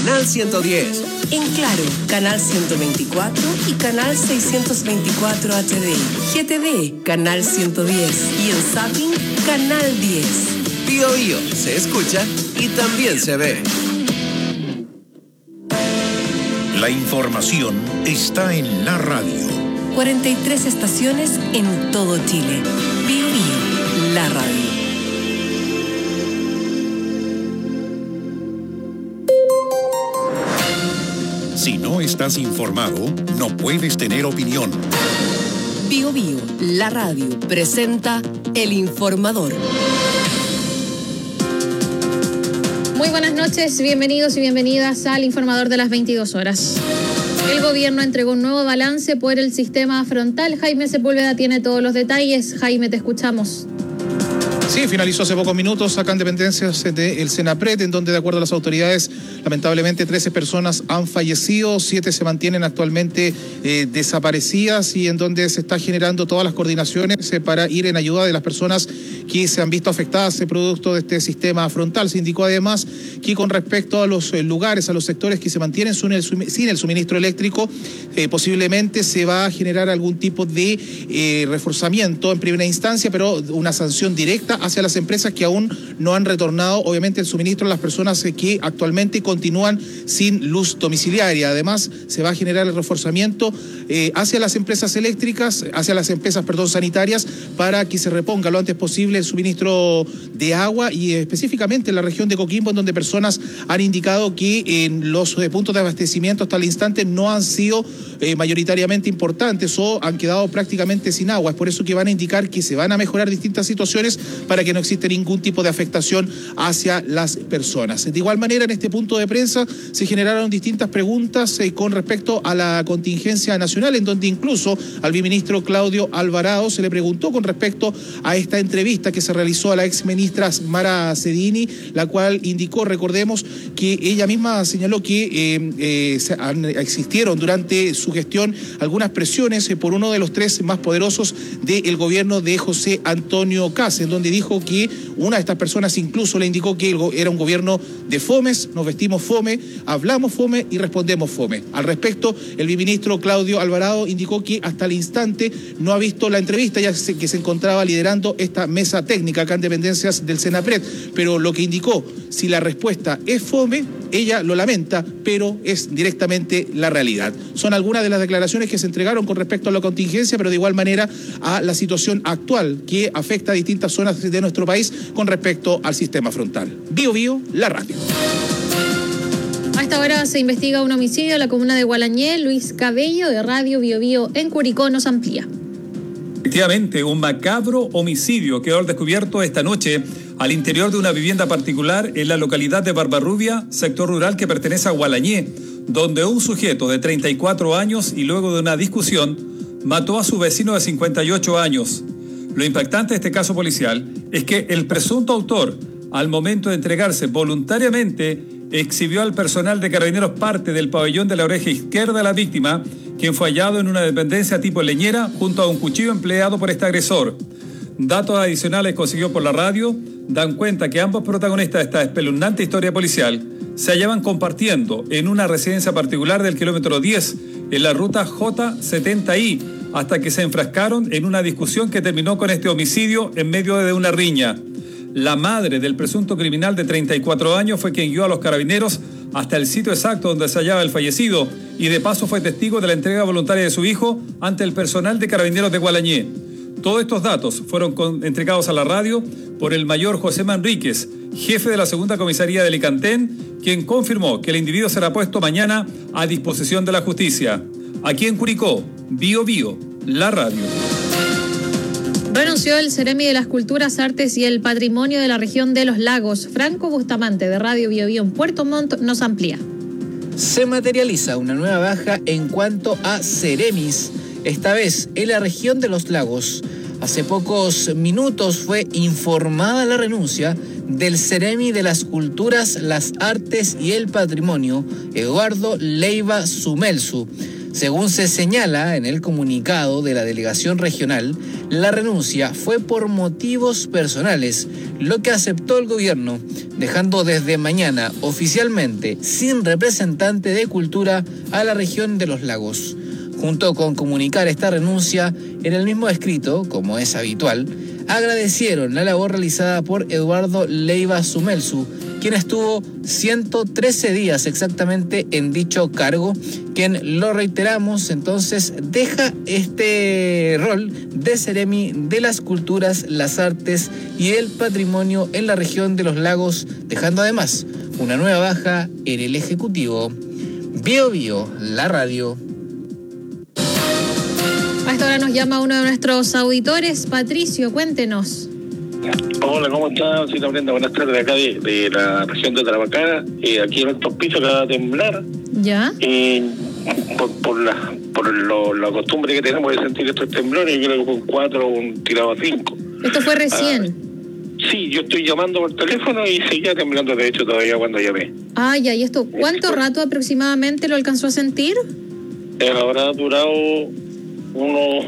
Canal 110. En Claro, Canal 124 y Canal 624 HD. GTV, Canal 110. Y en Zapping, Canal 10. Bío Bío se escucha y también se ve. La información está en la radio. 43 estaciones en todo Chile. Bío Bío, la radio. Si no estás informado, no puedes tener opinión. Bío Bío, la radio, presenta El Informador. Muy buenas noches, bienvenidos y bienvenidas al Informador de las 22 horas. El gobierno entregó un nuevo balance por el sistema frontal. Jaime Sepúlveda tiene todos los detalles. Jaime, te escuchamos. Sí, finalizó hace pocos minutos acá en dependencias del Senapred, en donde de acuerdo a las autoridades, lamentablemente 13 personas han fallecido, 7 se mantienen actualmente desaparecidas y en donde se está generando todas las coordinaciones para ir en ayuda de las personas que se han visto afectadas producto de este sistema frontal. Se indicó además que con respecto a los lugares, a los sectores que se mantienen sin el suministro eléctrico, posiblemente se va a generar algún tipo de reforzamiento en primera instancia, pero una sanción directa hacia las empresas que aún no han retornado, obviamente, el suministro a las personas que actualmente continúan sin luz domiciliaria. Además, se va a generar el reforzamiento hacia las empresas eléctricas, hacia las empresas, sanitarias, para que se reponga lo antes posible el suministro de agua y específicamente en la región de Coquimbo, en donde personas han indicado que en los puntos de abastecimiento hasta el instante no han sido mayoritariamente importantes o han quedado prácticamente sin agua. Es por eso que van a indicar que se van a mejorar distintas situaciones para que no exista ningún tipo de afectación hacia las personas. De igual manera, en este punto de prensa se generaron distintas preguntas con respecto a la contingencia nacional, en donde incluso al viceministro Claudio Alvarado se le preguntó con respecto a esta entrevista que se realizó a la exministra Mara Cedini, la cual indicó, recordemos, que ella misma señaló que existieron durante su gestión algunas presiones por uno de los 3 más poderosos del gobierno de José Antonio Kast, en donde dijo que una de estas personas incluso le indicó que era un gobierno de fomes, nos vestimos fome, hablamos fome y respondemos fome. Al respecto, el viceministro Claudio Alvarado indicó que hasta el instante no ha visto la entrevista, ya que se encontraba liderando esta mesa técnica acá en dependencias del Senapred, pero lo que indicó, si la respuesta es fome, ella lo lamenta, pero es directamente la realidad. Son algunas de las declaraciones que se entregaron con respecto a la contingencia, pero de igual manera a la situación actual que afecta a distintas zonas de nuestro país con respecto al sistema frontal. Bío Bío, la radio. A esta hora se investiga un homicidio en la comuna de Gualañé. Luis Cabello, de Radio Bío Bío en Curicó, nos amplía. Efectivamente, un macabro homicidio quedó al descubierto esta noche al interior de una vivienda particular en la localidad de Barbarrubia, sector rural que pertenece a Gualañé, donde un sujeto de 34 años y luego de una discusión mató a su vecino de 58 años. Lo impactante de este caso policial es que el presunto autor, al momento de entregarse voluntariamente, exhibió al personal de Carabineros parte del pabellón de la oreja izquierda de la víctima, quien fue hallado en una dependencia tipo leñera junto a un cuchillo empleado por este agresor. Datos adicionales consiguió por la radio dan cuenta que ambos protagonistas de esta espeluznante historia policial se hallaban compartiendo en una residencia particular del kilómetro 10 en la ruta J70I hasta que se enfrascaron en una discusión que terminó con este homicidio en medio de una riña. La madre del presunto criminal de 34 años fue quien guió a los carabineros hasta el sitio exacto donde se hallaba el fallecido y de paso fue testigo de la entrega voluntaria de su hijo ante el personal de Carabineros de Gualañé. Todos estos datos fueron entregados a la radio por el mayor José Manríquez, jefe de la segunda comisaría de Licantén, quien confirmó que el individuo será puesto mañana a disposición de la justicia. Aquí en Curicó, Bío Bío, la radio. Renunció el Ceremi de las Culturas, Artes y el Patrimonio de la región de Los Lagos. Franco Bustamante, de Radio Bío Bío en Puerto Montt, nos amplía. Se materializa una nueva baja en cuanto a Ceremis, esta vez en la región de Los Lagos. Hace pocos minutos fue informada la renuncia del Ceremi de las Culturas, las Artes y el Patrimonio, Eduardo Leiva Sumelsu. Según se señala en el comunicado de la delegación regional, La renuncia fue por motivos personales, lo que aceptó el gobierno, dejando desde mañana oficialmente sin representante de cultura a la región de los lagos. Junto con comunicar esta renuncia, en el mismo escrito, como es habitual, agradecieron la labor realizada por Eduardo Leiva Sumelsu, quien estuvo 113 días exactamente en dicho cargo, quien, lo reiteramos, entonces deja este rol de Seremi de las Culturas, las Artes y el Patrimonio en la región de los lagos, dejando además una nueva baja en el Ejecutivo. Bio Bio, la radio. A esta hora nos llama uno de nuestros auditores. Patricio, cuéntenos. Hola, ¿cómo estás? Soy Brenda, buenas tardes, de acá de la región de Tarapacá. Aquí en estos pisos acaba de temblar. ¿Ya? Por la costumbre que tenemos de sentir estos temblores, yo creo que fue un 4 o un tirado a 5. ¿Esto fue recién? Sí, yo estoy llamando por teléfono y seguía temblando, de hecho, todavía cuando llamé. Ah, ya, ¿y esto cuánto rato aproximadamente lo alcanzó a sentir? Habrá durado unos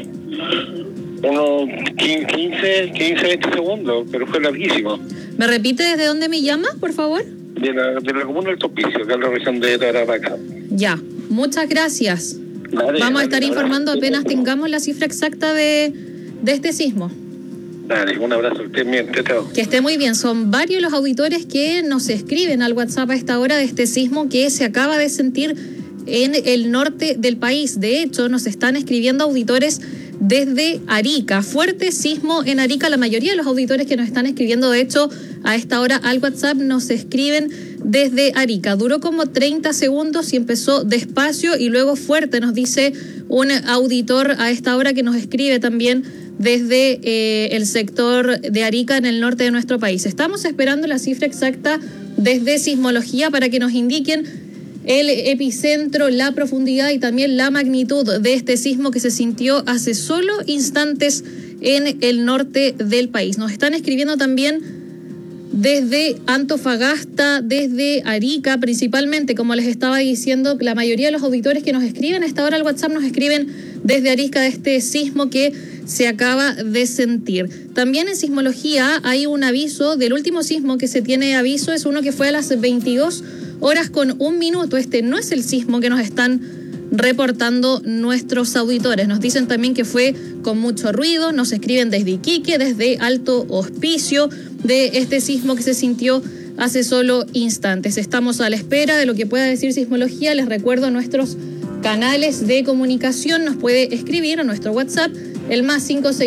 15, 20 segundos, pero fue larguísimo. ¿Me repite desde dónde me llama, por favor? De la comuna del Topicio, que es la región de Tarapacá. Ya, muchas gracias. Vamos a estar informando apenas tengamos la cifra exacta de este sismo. Dale, un abrazo, esté bien, chao. Que esté muy bien. Son varios los auditores que nos escriben al WhatsApp a esta hora de este sismo que se acaba de sentir en el norte del país. De hecho, nos están escribiendo auditores desde Arica. Fuerte sismo en Arica. La mayoría de los auditores que nos están escribiendo, de hecho, a esta hora al WhatsApp nos escriben desde Arica. Duró como 30 segundos y empezó despacio y luego fuerte, nos dice un auditor a esta hora que nos escribe también desde el sector de Arica en el norte de nuestro país. Estamos esperando la cifra exacta desde Sismología para que nos indiquen el epicentro, la profundidad y también la magnitud de este sismo que se sintió hace solo instantes en el norte del país. Nos están escribiendo también desde Antofagasta, desde Arica, principalmente, como les estaba diciendo, la mayoría de los auditores que nos escriben a esta hora al WhatsApp nos escriben desde Arica de este sismo que se acaba de sentir. También en Sismología hay un aviso del último sismo que se tiene aviso, es uno que fue a las 22:01. Este no es el sismo que nos están reportando nuestros auditores. Nos dicen también que fue con mucho ruido, nos escriben desde Iquique, desde Alto Hospicio, de este sismo que se sintió hace solo instantes. Estamos a la espera de lo que pueda decir Sismología. Les recuerdo nuestros canales de comunicación. Nos puede escribir a nuestro WhatsApp, el más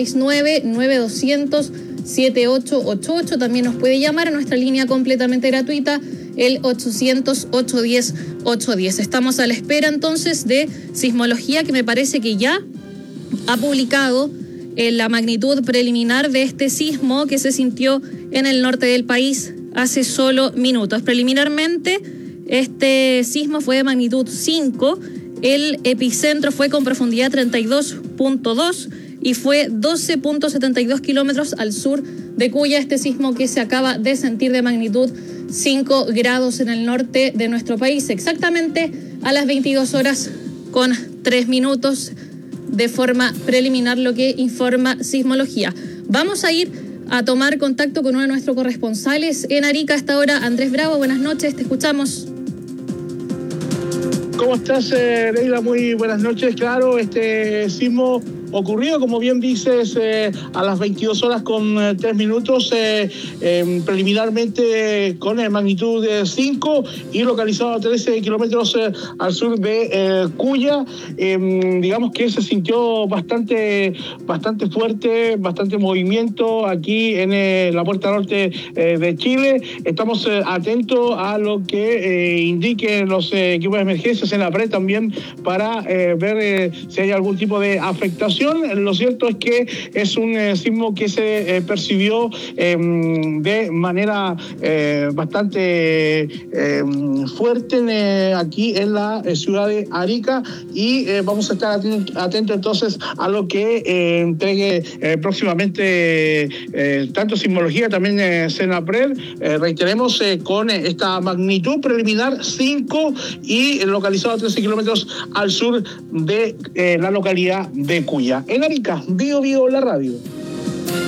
569-9200-7888. También nos puede llamar a nuestra línea completamente gratuita, el 800-810-810. Estamos a la espera entonces de Sismología, que me parece que ya ha publicado la magnitud preliminar de este sismo que se sintió en el norte del país hace solo minutos. Preliminarmente, este sismo fue de magnitud 5, el epicentro fue con profundidad 32.2 y fue 12.72 kilómetros al sur de Cuya, este sismo que se acaba de sentir de magnitud 5 grados en el norte de nuestro país, exactamente a las 22:03 de forma preliminar, lo que informa Sismología. Vamos a ir a tomar contacto con uno de nuestros corresponsales en Arica a esta hora. Andrés Bravo, buenas noches, te escuchamos. ¿Cómo estás, Leila? Muy buenas noches. Claro, este sismo ocurrido, como bien dices, a las 22:03, preliminarmente con magnitud 5 y localizado a 13 kilómetros al sur de Cuya. Digamos que se sintió bastante fuerte, bastante movimiento aquí en la puerta norte de Chile. Estamos atentos a lo que indiquen los equipos de emergencia, Senapred también, para ver si hay algún tipo de afectación. Lo cierto es que es un sismo que se percibió de manera bastante fuerte aquí en la ciudad de Arica, y vamos a estar atentos entonces a lo que entregue próximamente tanto Sismología, también Senapred. Reiteremos, con esta magnitud preliminar 5 y localizado a 13 kilómetros al sur de la localidad de Cuya. En Arica, Bio Bio, la radio.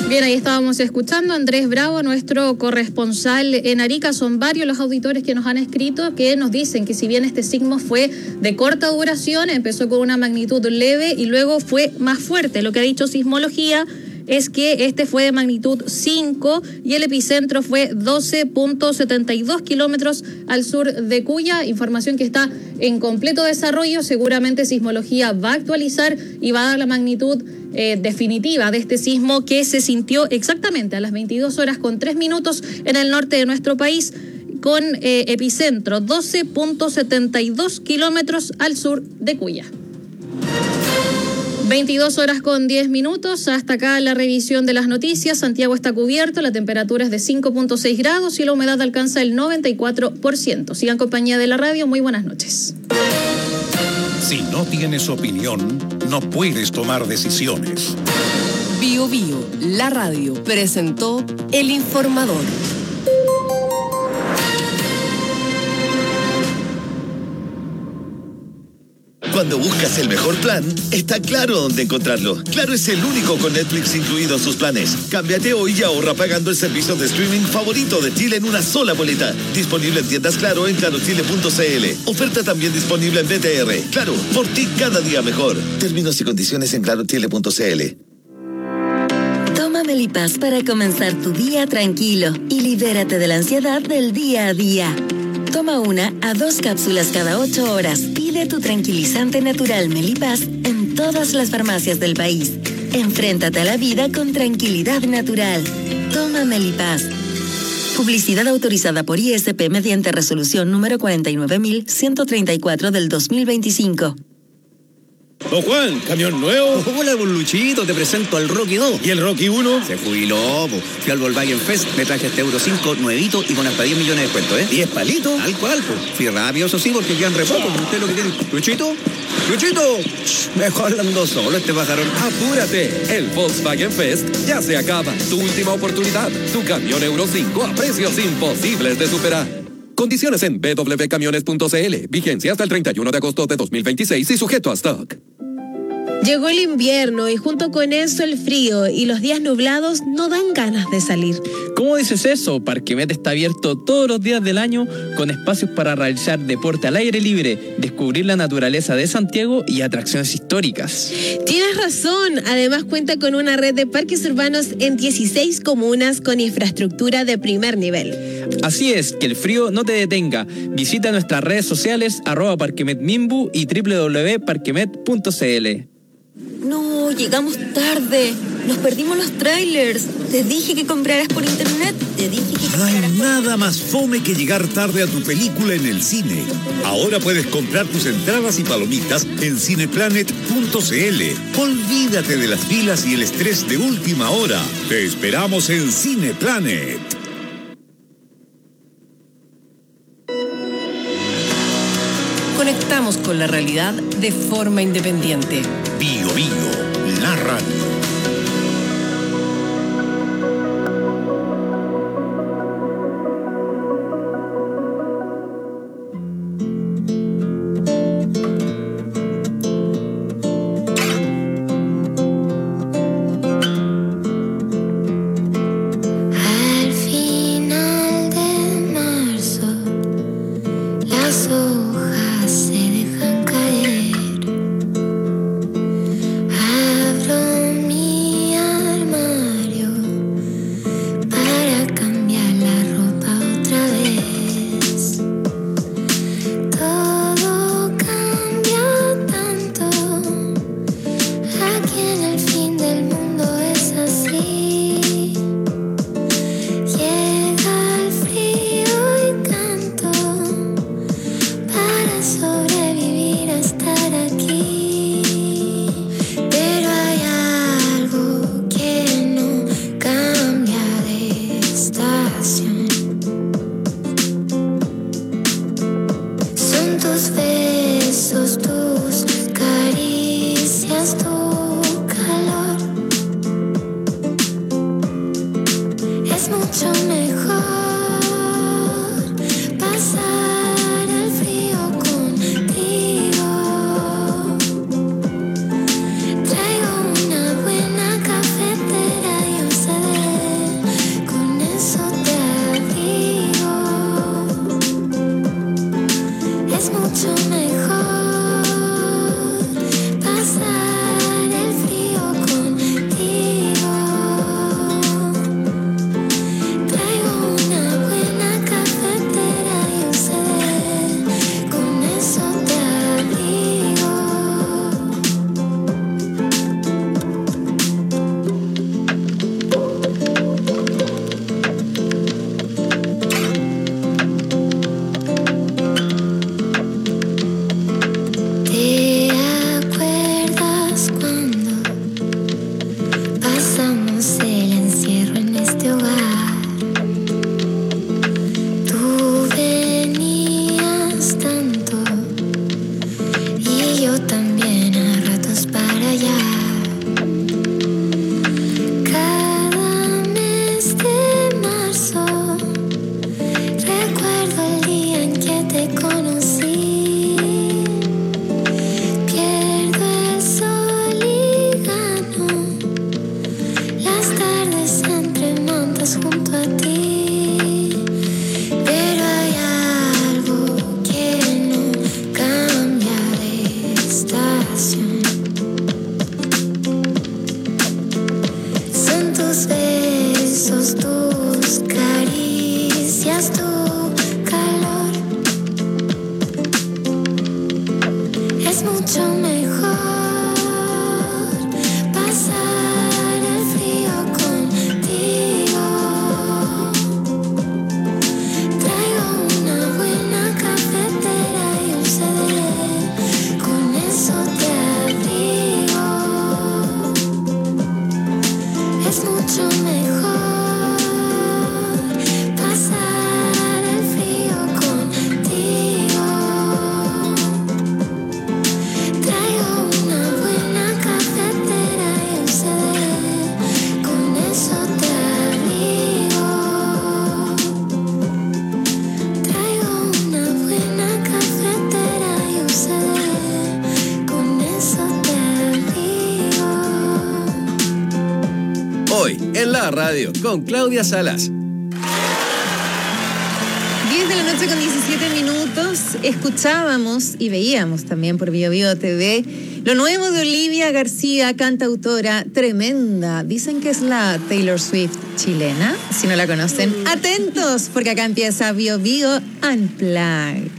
Bien, ahí estábamos escuchando a Andrés Bravo, nuestro corresponsal en Arica. Son varios los auditores que nos han escrito que nos dicen que si bien este sismo fue de corta duración, empezó con una magnitud leve y luego fue más fuerte. Lo que ha dicho Sismología es que este fue de magnitud 5 y el epicentro fue 12.72 kilómetros al sur de Cuya. Información que está en completo desarrollo. Seguramente Sismología va a actualizar y va a dar la magnitud definitiva de este sismo que se sintió exactamente a las 22:03 en el norte de nuestro país, con epicentro 12.72 kilómetros al sur de Cuya. 22:10. Hasta acá la revisión de las noticias. Santiago está cubierto, la temperatura es de 5.6 grados y la humedad alcanza el 94%. Sigan en compañía de la radio. Muy buenas noches. Si no tienes opinión, no puedes tomar decisiones. Bio Bio, la radio, presentó El Informador. Cuando buscas el mejor plan, está Claro dónde encontrarlo. Claro es el único con Netflix incluido en sus planes. Cámbiate hoy y ahorra pagando el servicio de streaming favorito de Chile en una sola boleta. Disponible en tiendas Claro en clarochile.cl. Oferta también disponible en BTR. Claro, por ti cada día mejor. Términos y condiciones en clarochile.cl. Toma Melipaz para comenzar tu día tranquilo y libérate de la ansiedad del día a día. Toma 1 a 2 cápsulas cada 8 horas. Pide tu tranquilizante natural Melipaz en todas las farmacias del país. Enfréntate a la vida con tranquilidad natural. Toma Melipaz. Publicidad autorizada por ISP mediante resolución número 49.134 del 2025. Don Juan, ¿camión nuevo? Hola, don Luchito, te presento al Rocky 2. ¿Y el Rocky 1? Se jubiló, po. Fui al Volkswagen Fest, me traje este Euro 5 nuevito y con hasta 10 millones de descuento, ¿eh? ¿10 palitos? Tal cual, po. Fui rápido, eso sí, porque quedan re poco. ¿Usted lo que tiene? ¿Luchito? ¡Luchito! Mejor ando solo este pajarón. Apúrate, el Volkswagen Fest ya se acaba. Tu última oportunidad, tu camión Euro 5 a precios imposibles de superar. Condiciones en www.camiones.cl. Vigencia hasta el 31 de agosto de 2026 y sujeto a stock. Llegó el invierno y junto con eso el frío y los días nublados no dan ganas de salir. ¿Cómo dices eso? Parquemet está abierto todos los días del año con espacios para realizar deporte al aire libre, descubrir la naturaleza de Santiago y atracciones históricas. Tienes razón, además cuenta con una red de parques urbanos en 16 comunas con infraestructura de primer nivel. Así es, que el frío no te detenga. Visita nuestras redes sociales @parquemetmimbu y www.parquemet.cl. No, llegamos tarde. Nos perdimos los trailers. Te dije que compraras por internet. No hay nada más fome que llegar tarde a tu película en el cine. Ahora puedes comprar tus entradas y palomitas en cineplanet.cl. Olvídate de las filas y el estrés de última hora. Te esperamos en Cineplanet. Conectamos con la realidad de forma independiente. Bio Bio, la radio. Radio con Claudia Salas. 10 de la noche con 17 minutos. Escuchábamos y veíamos también por Bio Bio TV lo nuevo de Olivia García, cantautora tremenda. Dicen que es la Taylor Swift chilena. Si no la conocen, atentos, porque acá empieza Bio Bio Unplugged.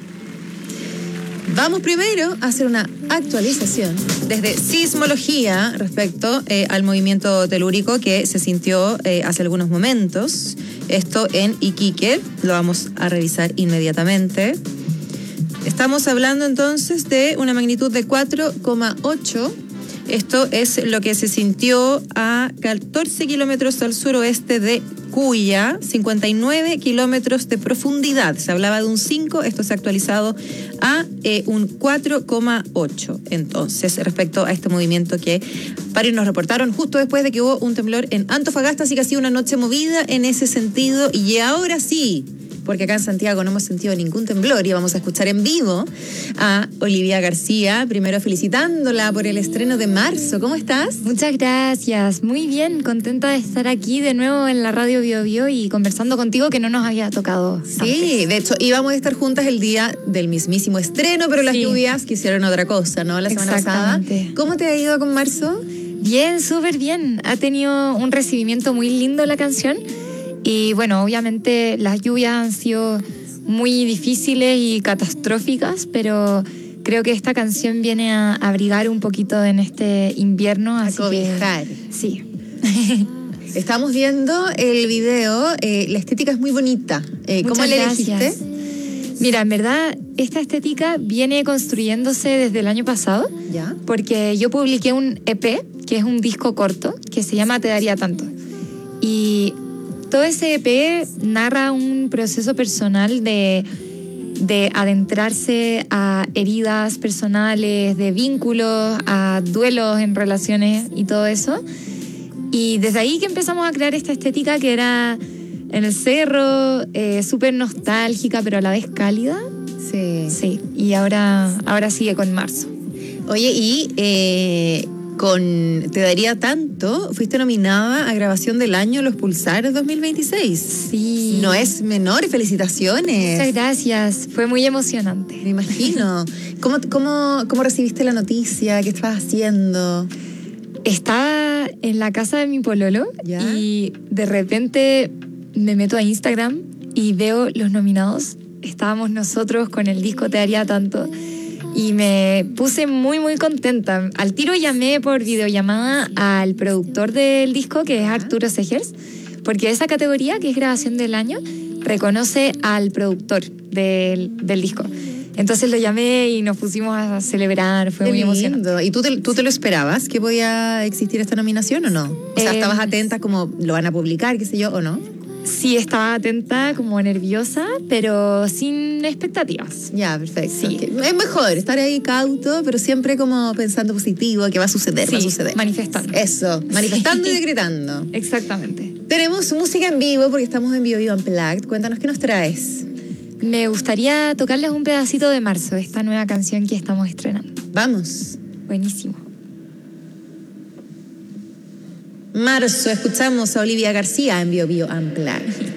Vamos primero a hacer una actualización desde Sismología respecto al movimiento telúrico que se sintió hace algunos momentos. Esto en Iquique, lo vamos a revisar inmediatamente. Estamos hablando entonces de una magnitud de 4,8. Esto es lo que se sintió a 14 kilómetros al suroeste de Cuya, 59 kilómetros de profundidad. Se hablaba de un 5, esto se ha actualizado a un 4,8. Entonces, respecto a este movimiento que varios nos reportaron justo después de que hubo un temblor en Antofagasta, así que ha sido una noche movida en ese sentido. Y ahora sí, porque acá en Santiago no hemos sentido ningún temblor y vamos a escuchar en vivo a Olivia García, primero felicitándola por el estreno de marzo. ¿Cómo estás? Muchas gracias, muy bien, contenta de estar aquí de nuevo en la radio Bio Bio y conversando contigo, que no nos había tocado. Sí, antes. de hecho íbamos a estar juntas el día del mismísimo estreno, pero las lluvias quisieron otra cosa, ¿no? La semana pasada. ¿Cómo te ha ido con marzo? Bien, súper bien, ha tenido un recibimiento muy lindo la canción. Y bueno, obviamente las lluvias han sido muy difíciles y catastróficas, pero creo que esta canción viene a abrigar un poquito en este invierno. A cobijar. Sí. Estamos viendo el video, la estética es muy bonita. ¿Cómo la elegiste? Mira, en verdad, esta estética viene construyéndose desde el año pasado, ¿ya? Porque yo publiqué un EP, que es un disco corto, que se llama Te Daría Tanto. Y todo ese EP narra un proceso personal de adentrarse a heridas personales, de vínculos, a duelos en relaciones y todo eso. Y desde ahí que empezamos a crear esta estética que era en el cerro, súper nostálgica, pero a la vez cálida. Sí. Sí, y ahora sigue con marzo. Oye, y con Te Daría Tanto, fuiste nominada a Grabación del Año Los Pulsares 2026. Sí. No es menor, felicitaciones. Muchas gracias, fue muy emocionante. Me imagino. ¿Cómo recibiste la noticia? ¿Qué estabas haciendo? Estaba en la casa de mi pololo y de repente me meto a Instagram y veo los nominados. Estábamos nosotros con el disco Te Daría Tanto y me puse muy muy contenta. Al tiro llamé por videollamada al productor del disco, que es Arturo Segers, porque esa categoría, que es Grabación del Año, reconoce al productor del disco. Entonces lo llamé y nos pusimos a celebrar, fue muy emocionante. ¿Y tú te lo esperabas que podía existir esta nominación o no? O sea, ¿estabas atenta como lo van a publicar, qué sé yo, o no? Sí, estaba atenta, como nerviosa, pero sin expectativas. Ya, perfecto. Sí. Okay. Es mejor estar ahí cauto, pero siempre como pensando positivo, que va a suceder, va a suceder. Manifestando. Eso, manifestando y decretando. Exactamente. Tenemos música en vivo porque estamos en Bio Unplugged. Cuéntanos qué nos traes. Me gustaría tocarles un pedacito de Marzo, esta nueva canción que estamos estrenando. Vamos. Buenísimo. Marzo, escuchamos a Olivia García en Bio Unplugged.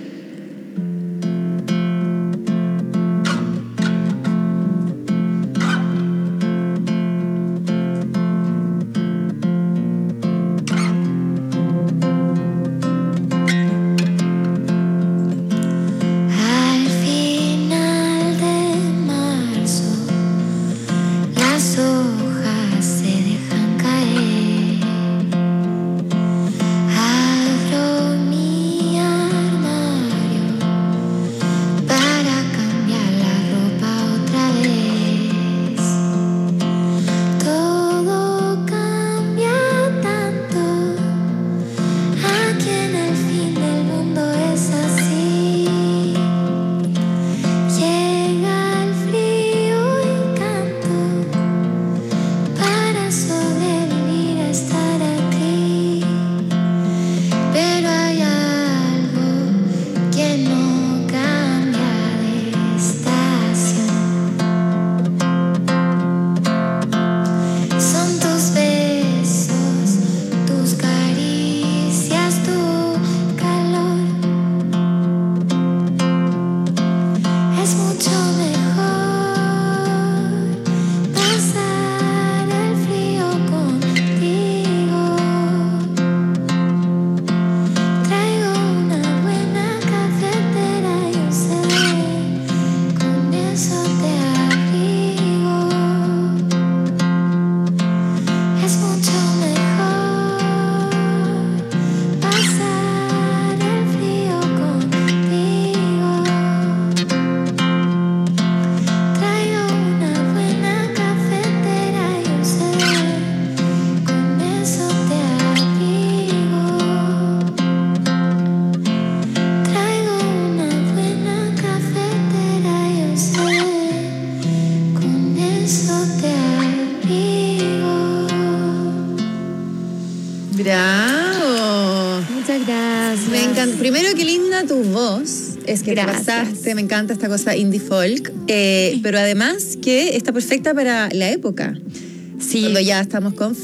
Bravo. Muchas gracias. Me encanta. Primero, qué linda tu voz. Es que gracias. Te pasaste, me encanta esta cosa indie folk. Pero además que está perfecta para la época. Sí. Cuando ya estamos con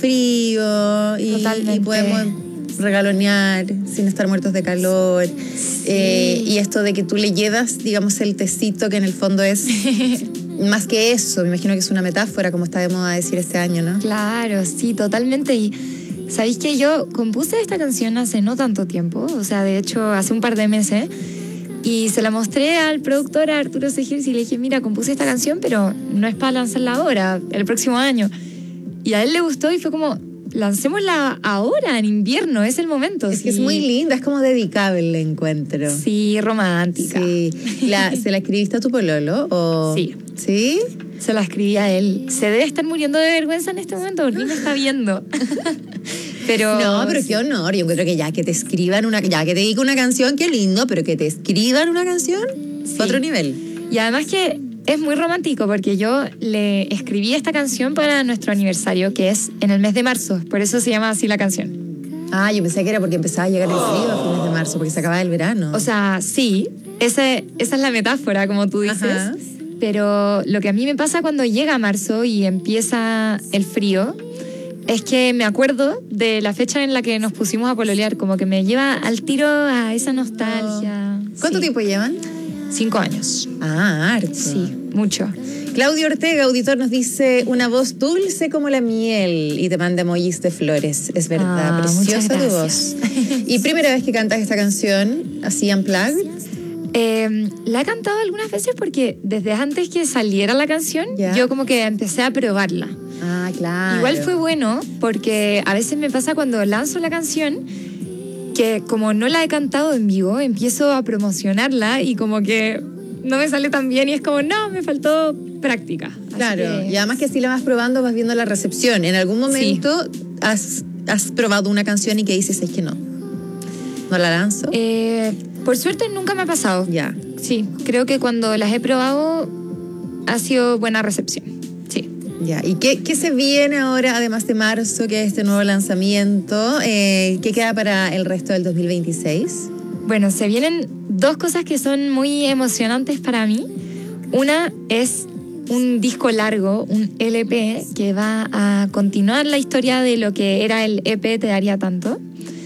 frío y podemos regalonear sin estar muertos de calor. Sí. Y esto de que tú le llevas, digamos, el tecito, que en el fondo es más que eso. Me imagino que es una metáfora, como está de moda decir este año, ¿no? Claro, sí, totalmente. Y ¿sabéis que yo compuse esta canción hace no tanto tiempo? O sea, de hecho, hace un par de meses. Y se la mostré al productor, a Arturo Segers, y le dije, mira, compuse esta canción, pero no es para lanzarla ahora, el próximo año. Y a él le gustó y fue como, lancémosla ahora, en invierno, es el momento. Es que es muy linda, es como dedicable, encuentro. Sí, romántica. Sí. ¿Se la escribiste a tu pololo? ¿O? Sí. ¿Sí? Se la escribí a él. Se debe estar muriendo de vergüenza en este momento porque me está viendo. Pero no, pero qué honor. Yo encuentro que ya que te escriban ya que te dedico una canción, qué lindo, pero que te escriban una canción, sí. Otro nivel. Y además que es muy romántico porque yo le escribí esta canción para nuestro aniversario, que es en el mes de marzo. Por eso se llama así la canción. Ah, yo pensé que era porque empezaba a llegar el frío a fines de marzo, porque se acababa el verano. O sea, sí, esa es la metáfora, como tú dices. Ajá. Pero lo que a mí me pasa cuando llega marzo y empieza el frío Es que me acuerdo de la fecha en la que nos pusimos a pololear, como que me lleva al tiro a esa nostalgia. ¿Cuánto tiempo llevan? 5 años. Ah, harto. Sí, mucho. Claudio Ortega, auditor, nos dice una voz dulce como la miel y te manda emojis de flores. Es verdad, preciosa tu voz. ¿Y primera vez que cantas esta canción, así unplugged? La he cantado algunas veces porque desde antes que saliera la canción, yo como que empecé a probarla. Ah, claro. Igual fue bueno porque a veces me pasa cuando lanzo la canción que como no la he cantado en vivo, empiezo a promocionarla y como que no me sale tan bien y es como, no, me faltó práctica. Claro, y además que así la vas probando, vas viendo la recepción. ¿En algún momento has probado una canción y que dices, es que no la lanzo? Por suerte nunca me ha pasado. Ya. Sí, creo que cuando las he probado ha sido buena recepción. Sí. Ya, ¿y qué se viene ahora, además de marzo, que es este nuevo lanzamiento? ¿Qué queda para el resto del 2026? Bueno, se vienen 2 cosas que son muy emocionantes para mí. Una es un disco largo, un LP, que va a continuar la historia de lo que era el EP Te Daría Tanto.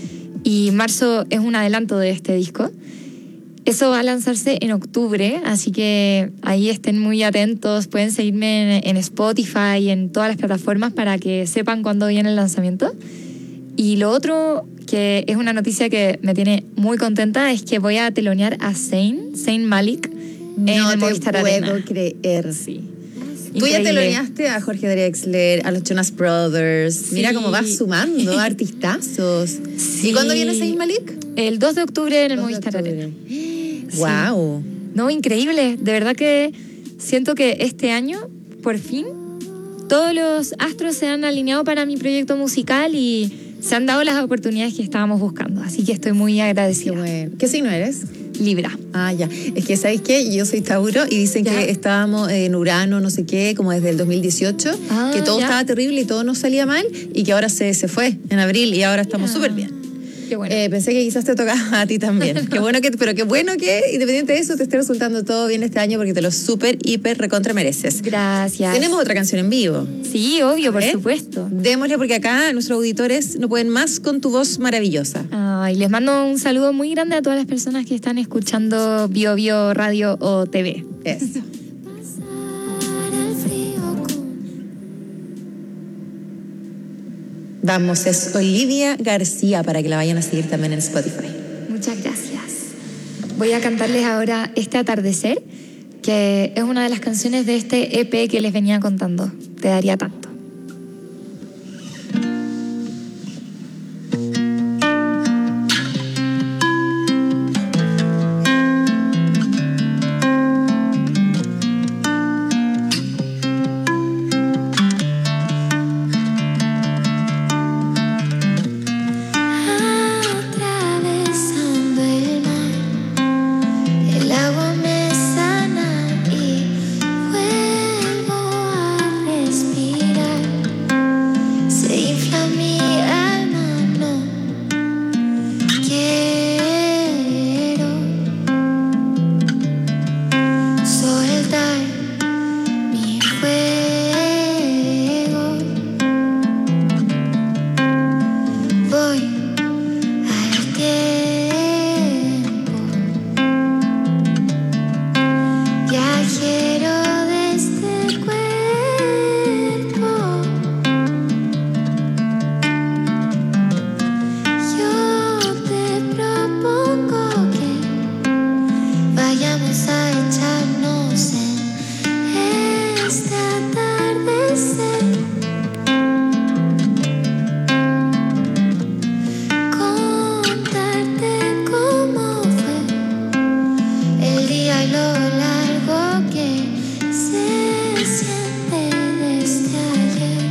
Y marzo es un adelanto de este disco. Eso va a lanzarse en octubre, así que ahí estén muy atentos. Pueden seguirme en Spotify y en todas las plataformas para que sepan cuándo viene el lanzamiento. Y lo otro, que es una noticia que me tiene muy contenta, es que voy a telonear a Zayn Malik en el Movistar Arena. No te puedo creer. Sí. Tú ya Increíble. teloneaste a Jorge Drexler, a los Jonas Brothers. Mira Sí. cómo vas sumando artistazos. Sí. ¿Y cuándo viene Zayn Malik? El 2 de octubre en el Movistar Arena. Wow. No, increíble. De verdad que siento que este año, por fin, todos los astros se han alineado para mi proyecto musical y se han dado las oportunidades que estábamos buscando. Así que estoy muy agradecida. Qué bueno. ¿Qué signo eres? Libra. Ah, ya. Es que, ¿sabes qué? Yo soy Tauro y dicen que estábamos en Urano, no sé qué, como desde el 2018, que todo estaba terrible y todo nos salía mal y que ahora se fue en abril y ahora estamos súper bien. Qué bueno. Pensé que quizás te tocaba a ti también. Pero qué bueno que, independiente de eso, te esté resultando todo bien este año porque te lo súper, hiper, recontra mereces. Gracias. Tenemos otra canción en vivo. Sí, obvio, por supuesto. Démosle porque acá nuestros auditores no pueden más con tu voz maravillosa. Ay, les mando un saludo muy grande a todas las personas que están escuchando Bio Bio Radio o TV. Eso. Vamos, es Olivia García para que la vayan a seguir también en Spotify. Muchas gracias. Voy a cantarles ahora Este Atardecer, que es una de las canciones de este EP que les venía contando. Te Daría Tanto. Atravesando el mar, el agua me sana y vuelvo a respirar. Se infla mi alma, no quiero soltar mi fuego. Voy al tiempo, viajero de este cuerpo. Yo te propongo que vayamos a echarnos en este atardecer. Contarte cómo fue el día y lo largo que se siente desde ayer.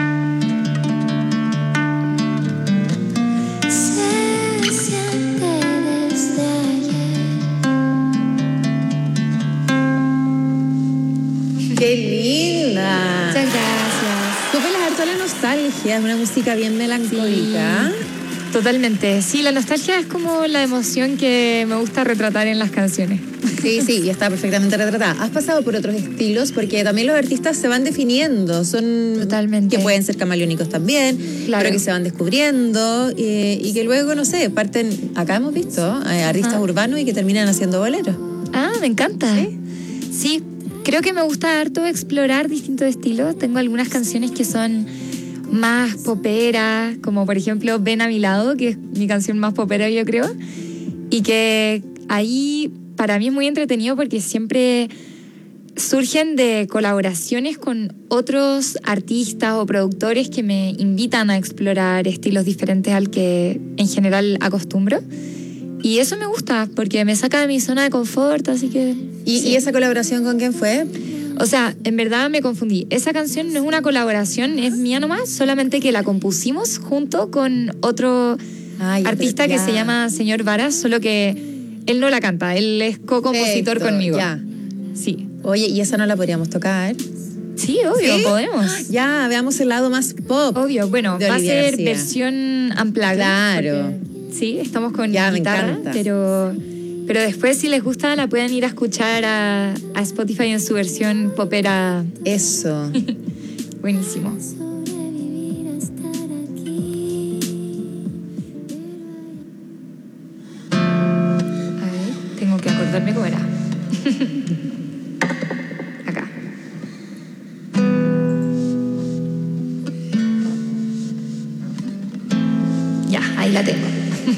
Se siente desde ayer. ¡Qué linda! Muchas gracias. Tú pelas harto la nostalgia, es una música bien melancólica. Totalmente. Sí, la nostalgia es como la emoción que me gusta retratar en las canciones. Sí, y está perfectamente retratada. Has pasado por otros estilos porque también los artistas se van definiendo, son totalmente, que pueden ser camaleónicos también, claro, pero que se van descubriendo y que luego, no sé, parten, acá hemos visto artistas urbanos y que terminan haciendo boleros. Ah, me encanta. Sí, creo que me gusta harto explorar distintos estilos. Tengo algunas canciones que son más poperas, como por ejemplo Ven a mi lado, que es mi canción más popera, yo creo, y que ahí para mí es muy entretenido porque siempre surgen de colaboraciones con otros artistas o productores que me invitan a explorar estilos diferentes al que en general acostumbro. Y eso me gusta porque me saca de mi zona de confort, así que... ¿Y esa colaboración con quién fue? O sea, en verdad me confundí. Esa canción no es una colaboración, es mía nomás, solamente que la compusimos junto con otro artista que se llama Señor Varas, solo que él no la canta, él es co-compositor conmigo. Ya. Sí. Oye, ¿y esa no la podríamos tocar? Sí, obvio, podemos. Ya, veamos el lado más pop. Obvio, bueno, va a ser García. Versión unplugged. Claro. Sí, estamos con ya, guitarra, me encanta. pero después si les gusta la pueden ir a escuchar a Spotify en su versión popera. Eso. Buenísimo. A ver, tengo que acordarme cómo era. Acá. Ya, ahí la tengo.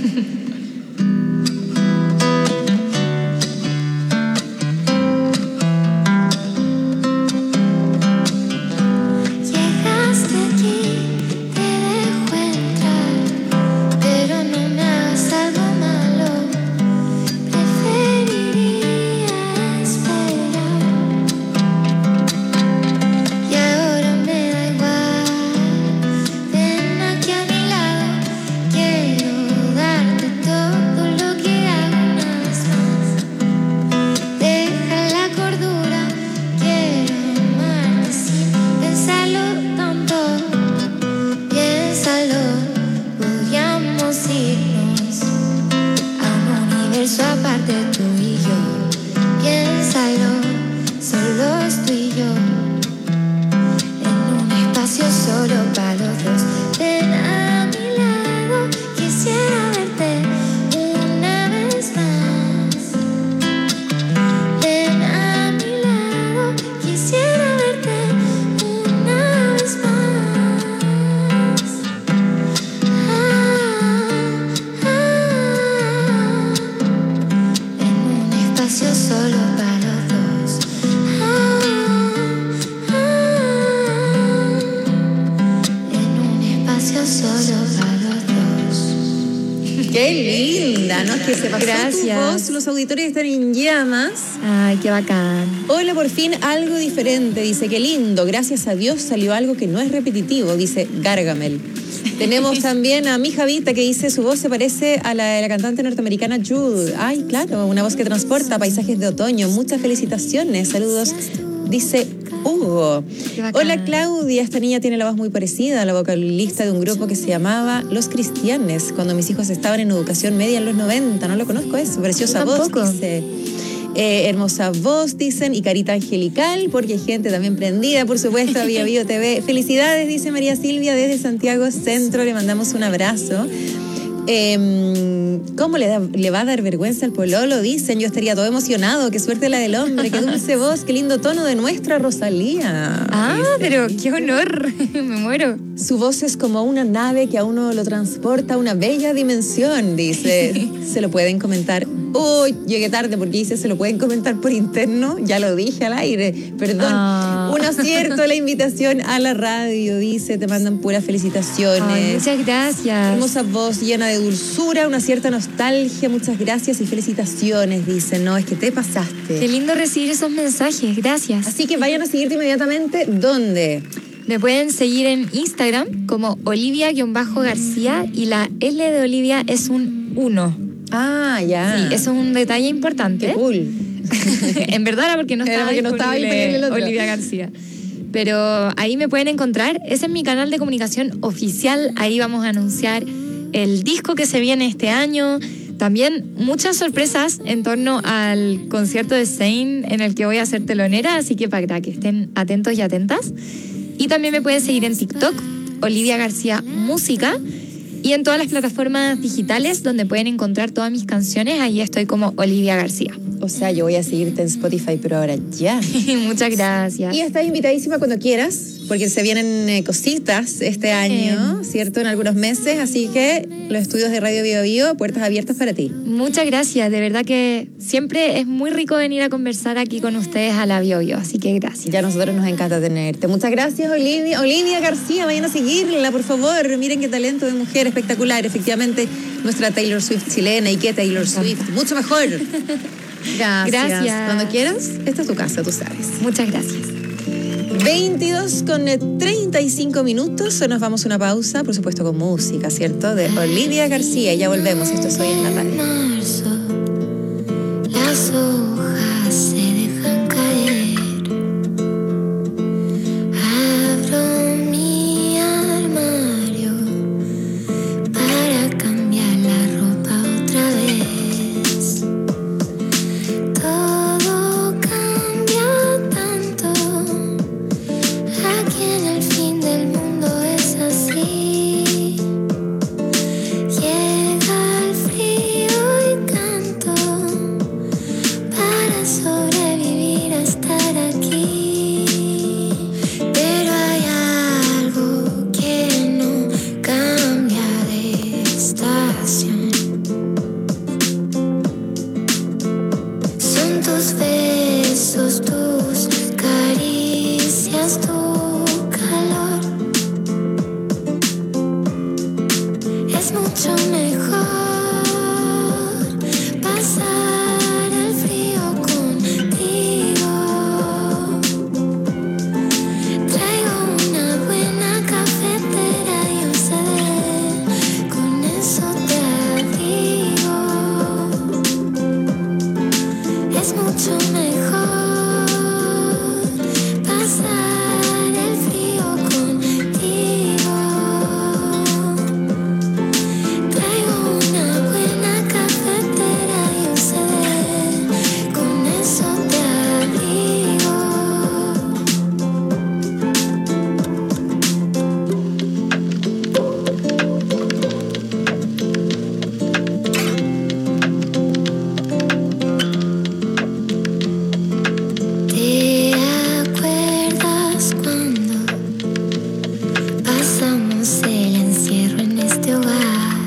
Llegaste aquí, te dejo entrar, pero no me hagas algo malo. Preferiría esperar. Y ahora me da igual. Ven aquí a mi lado. Quiero darte todo lo que hago una vez más. Deja la cordura. Quiero amarte sin pensarlo tanto. Piénsalo. Podríamos irnos a un universo aparte, tú y yo. Piénsalo. Solo es tú y yo. En un espacio solo para los dos. Ven a mi lado. Quisiera verte una vez más. Ven a mi lado. Quisiera verte una vez más. En un espacio solo para los dos. En un espacio solo para los dos. ¡Qué linda! ¿No? Es que se pasó Gracias. tu voz, los auditores están en llamas. Ay, qué bacán. Hola, por fin algo diferente, dice, qué lindo, gracias a Dios salió algo que no es repetitivo, dice Gargamel. Tenemos también a mi Javita que dice, su voz se parece a la de la cantante norteamericana Jude. Ay, claro, una voz que transporta paisajes de otoño. Muchas felicitaciones, saludos, dice Hugo. Hola Claudia, esta niña tiene la voz muy parecida a la vocalista de un grupo que se llamaba Los Cristianes, cuando mis hijos estaban en educación media en los 90, no lo conozco eso, preciosa voz, dice. Hermosa voz, dicen, y carita angelical, porque hay gente también prendida, por supuesto, a Vía Bio TV. Felicidades, dice María Silvia, desde Santiago Centro, le mandamos un abrazo. ¿Cómo le va a dar vergüenza al pololo? Dicen, yo estaría todo emocionado, qué suerte la del hombre, qué dulce voz, qué lindo tono de nuestra Rosalía. Ah, pero qué honor, me muero. Su voz es como una nave que a uno lo transporta a una bella dimensión, dice. Se lo pueden comentar. Uy, llegué tarde porque dice se lo pueden comentar por interno, ya lo dije al aire, perdón. Un acierto la invitación a la radio, dice, te mandan puras felicitaciones. Ay, muchas gracias. Hermosa voz llena de dulzura, una cierta nostalgia, muchas gracias y felicitaciones, dice, no, es que te pasaste. Qué lindo recibir esos mensajes, gracias. Así que vayan a seguirte inmediatamente, ¿dónde? Me pueden seguir en Instagram como Olivia-García y la L de Olivia es un 1. Ah, ya. Sí, eso es un detalle importante. Qué cool. En verdad era porque no estaba disponible el otro. Olivia García. Pero ahí me pueden encontrar. Ese es mi canal de comunicación oficial. Ahí vamos a anunciar el disco que se viene este año. también muchas sorpresas en torno al concierto de Zayn en el que voy a ser telonera, así que para que estén atentos y atentas. Y también me pueden seguir en TikTok, Olivia García Música, y en todas las plataformas digitales donde pueden encontrar todas mis canciones, ahí estoy como Olivia García. O sea, yo voy a seguirte en Spotify, pero ahora ya. Muchas gracias. Y estás invitadísima cuando quieras, porque se vienen cositas este año, ¿cierto? En algunos meses, así que los estudios de Radio Bio Bio, puertas abiertas para ti. Muchas gracias, de verdad que siempre es muy rico venir a conversar aquí con ustedes a la Bio Bio, así que gracias. Ya a nosotros nos encanta tenerte. Muchas gracias, Olivia. Olivia García, vayan a seguirla, por favor. Miren qué talento de mujer espectacular. Efectivamente, nuestra Taylor Swift chilena. ¿Y qué Taylor Swift? Mucho mejor. Gracias. Cuando quieras, esta es tu casa, tú sabes. Muchas gracias. 22:35 minutos. Nos vamos a una pausa, por supuesto con música, ¿cierto? De Olivia García. Ya volvemos. Esto es Hoy en la Radio. Las hojas se dejan caer. Abro mi armario para cambiar la ropa otra vez. Todo cambia tanto. Aquí en el fin del mundo es así. Llega el frío y canto para sobrevivir a estar aquí. Pero hay algo que no cambia de estación. Son tus besos, tus caricias, tu calor. Es mucho mejor pasar el frío contigo. Traigo una buena cafetera y un CD, con eso te abrigo. Es mucho mejor pasar el frío contigo. Traigo una buena cafetera y un CD, con eso te abrigo. ¿Te acuerdas cuando pasamos el encierro en este hogar?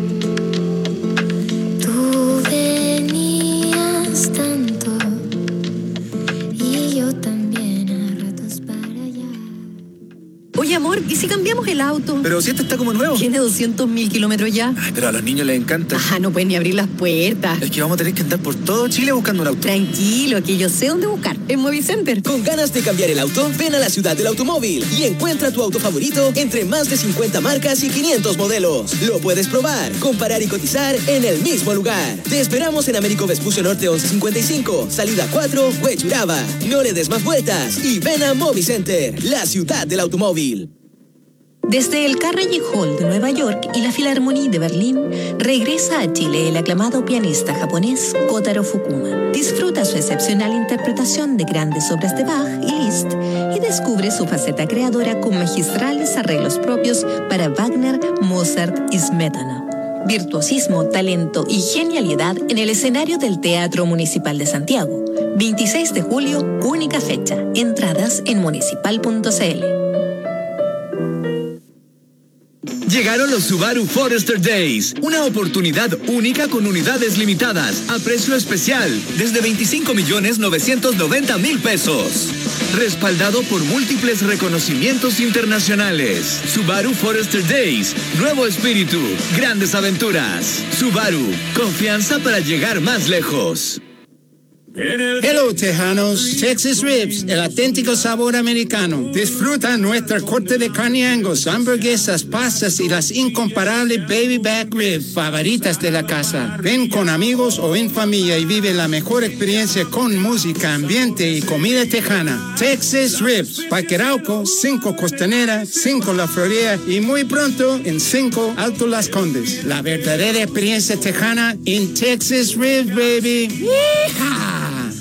Tú venías tanto y yo también a ratos para allá. Oye, amor, ¿y si cambiamos el auto? Pero si este está como nuevo. Tiene 200.000 kilómetros ya. Ay, pero a los niños les encanta. Ah, no pueden ni abrir las puertas. Es que vamos a tener que andar por todo Chile buscando un auto. Tranquilo, que yo sé dónde buscar. En Movie Center. ¿Con ganas de cambiar el auto? Ven a la ciudad del automóvil y encuentra tu auto favorito entre más de 50 marcas y 500 modelos. Lo puedes probar, comparar y cotizar en el mismo lugar. Te esperamos en Américo Vespucio Norte 1155, salida 4, Huechuraba. No le des más vueltas y ven a Movie Center, la ciudad del automóvil. Desde el Carnegie Hall de Nueva York y la Philharmonie de Berlín, regresa a Chile el aclamado pianista japonés Kotaro Fukuma. Disfruta su excepcional interpretación de grandes obras de Bach y Liszt y descubre su faceta creadora con magistrales arreglos propios para Wagner, Mozart y Smetana. Virtuosismo, talento y genialidad en el escenario del Teatro Municipal de Santiago. 26 de julio, única fecha. Entradas en municipal.cl. Llegaron los Subaru Forester Days, una oportunidad única con unidades limitadas, a precio especial, desde 25.990.000 pesos. Respaldado por múltiples reconocimientos internacionales. Subaru Forester Days, nuevo espíritu, grandes aventuras. Subaru, confianza para llegar más lejos. Hello, tejanos. Texas Ribs, el auténtico sabor americano. Disfruta nuestra corte de carne Angus, hamburguesas, pastas y las incomparables baby back ribs favoritas de la casa. Ven con amigos o en familia y vive la mejor experiencia con música, ambiente y comida tejana. Texas Ribs, Parque Arauco, 5 Costanera, 5 La Florida y muy pronto en 5 Alto Las Condes. La verdadera experiencia tejana en Texas Ribs, baby. ¡Yeehaw!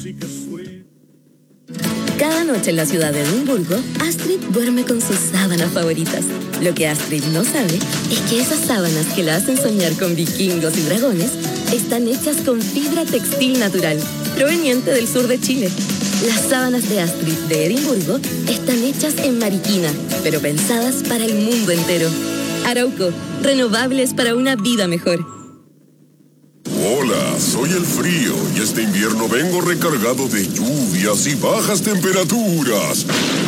Cada noche en la ciudad de Edimburgo, Astrid duerme con sus sábanas favoritas. Lo que Astrid no sabe es que esas sábanas que la hacen soñar con vikingos y dragones están hechas con fibra textil natural, proveniente del sur de Chile. Las sábanas de Astrid de Edimburgo están hechas en Mariquina, pero pensadas para el mundo entero. Arauco, renovables para una vida mejor. Hola, soy el frío y este invierno vengo recargado de lluvias y bajas temperaturas.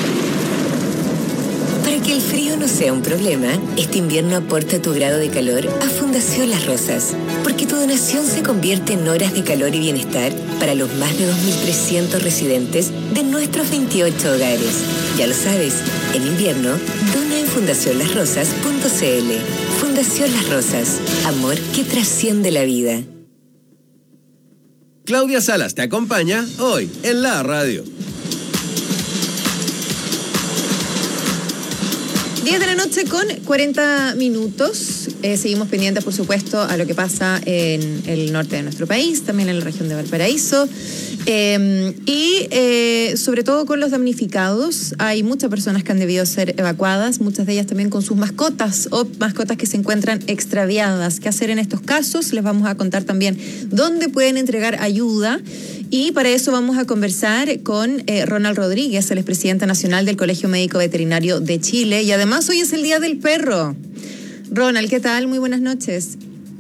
Para que el frío no sea un problema, este invierno aporta tu grado de calor a Fundación Las Rosas, porque tu donación se convierte en horas de calor y bienestar para los más de 2.300 residentes de nuestros 28 hogares. Ya lo sabes, en invierno, dona en fundacionlasrosas.cl. Fundación Las Rosas, amor que trasciende la vida. Claudia Salas te acompaña hoy en la radio. 10 de la noche con 40 minutos. Seguimos pendientes, por supuesto, a lo que pasa en el norte de nuestro país, también en la región de Valparaíso. Sobre todo con los damnificados, hay muchas personas que han debido ser evacuadas, muchas de ellas también con sus mascotas o mascotas que se encuentran extraviadas. ¿Qué hacer en estos casos? Les vamos a contar también dónde pueden entregar ayuda. Y para eso vamos a conversar con Ronald Rodríguez, el expresidente nacional del Colegio Médico Veterinario de Chile. Y además hoy es el Día del Perro. Ronald, ¿qué tal? Muy buenas noches.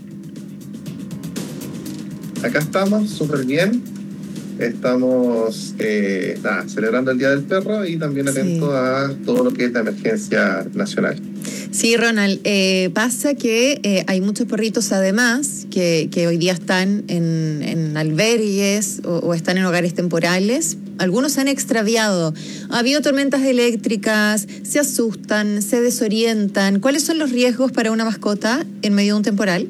Acá estamos, súper bien. Estamos celebrando el Día del Perro y también atentos a todo lo que es la emergencia nacional. Sí, Ronald, pasa que hay muchos perritos además que hoy día están en albergues o están en hogares temporales. Algunos se han extraviado. Ha habido tormentas eléctricas, se asustan, se desorientan. ¿Cuáles son los riesgos para una mascota en medio de un temporal?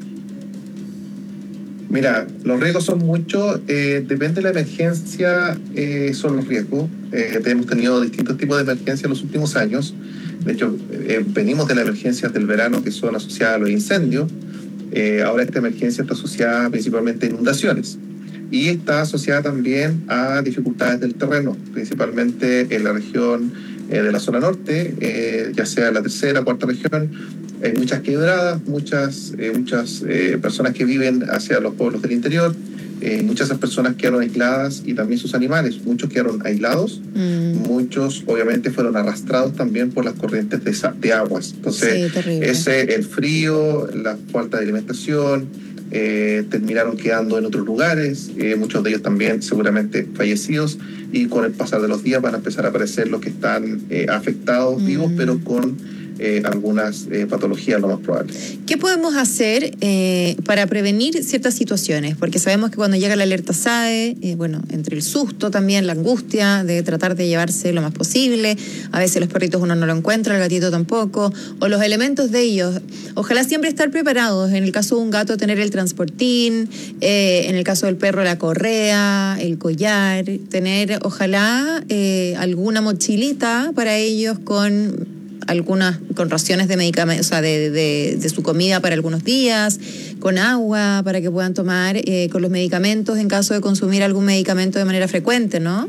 Mira, los riesgos son muchos, depende de la emergencia, son los riesgos. Hemos tenido distintos tipos de emergencias en los últimos años. De hecho, venimos de las emergencias del verano que son asociadas a los incendios. Ahora esta emergencia está asociada principalmente a inundaciones y está asociada también a dificultades del terreno, principalmente en la región de la zona norte, ya sea la tercera o cuarta región. Hay muchas quebradas, muchas personas que viven hacia los pueblos del interior. Muchas de esas personas quedaron aisladas y también sus animales. Muchos quedaron aislados, muchos obviamente fueron arrastrados también por las corrientes de aguas. Entonces, el frío, la falta de alimentación, terminaron quedando en otros lugares, muchos de ellos también seguramente fallecidos, y con el pasar de los días van a empezar a aparecer los que están afectados, vivos, pero con algunas patologías lo más probable. ¿Qué podemos hacer para prevenir ciertas situaciones? Porque sabemos que cuando llega la alerta SAE, entre el susto también, la angustia de tratar de llevarse lo más posible, a veces los perritos uno no lo encuentra, el gatito tampoco, o los elementos de ellos. Ojalá siempre estar preparados. En el caso de un gato, tener el transportín, en el caso del perro, la correa, el collar, tener ojalá alguna mochilita para ellos con raciones de medicamentos, o sea, de su comida para algunos días, con agua para que puedan tomar, con los medicamentos en caso de consumir algún medicamento de manera frecuente, ¿no?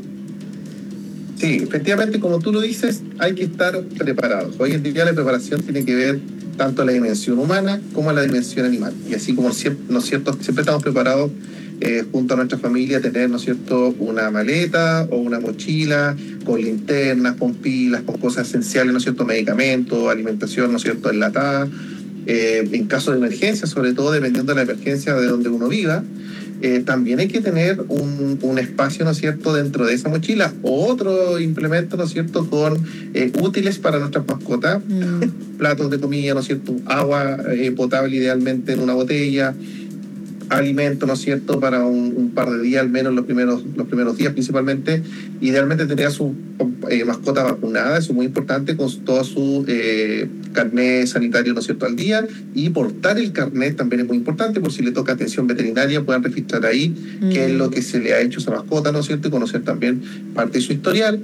Sí, efectivamente, como tú lo dices, hay que estar preparados. Hoy en día la preparación tiene que ver tanto a la dimensión humana como a la dimensión animal. Y así como, ¿no es cierto?, siempre estamos preparados junto a nuestra familia, tener, ¿no es cierto?, una maleta o una mochila con linternas, con pilas, con cosas esenciales, ¿no es cierto?, medicamentos, alimentación, ¿no es cierto?, enlatada. En caso de emergencia, sobre todo dependiendo de la emergencia de donde uno viva, también hay que tener un espacio, ¿no es cierto?, dentro de esa mochila, o otro implemento, ¿no es cierto?, con útiles para nuestras mascotas, platos de comida, ¿no es cierto?, agua potable idealmente en una botella, alimento, ¿no es cierto?, para un par de días, al menos los primeros días principalmente. Idealmente tener a su mascota vacunada, eso es muy importante, con todo su carnet sanitario, ¿no es cierto?, al día, y portar el carnet también es muy importante, por si le toca atención veterinaria, puedan registrar ahí qué es lo que se le ha hecho a esa mascota, ¿no es cierto?, y conocer también parte de su historial.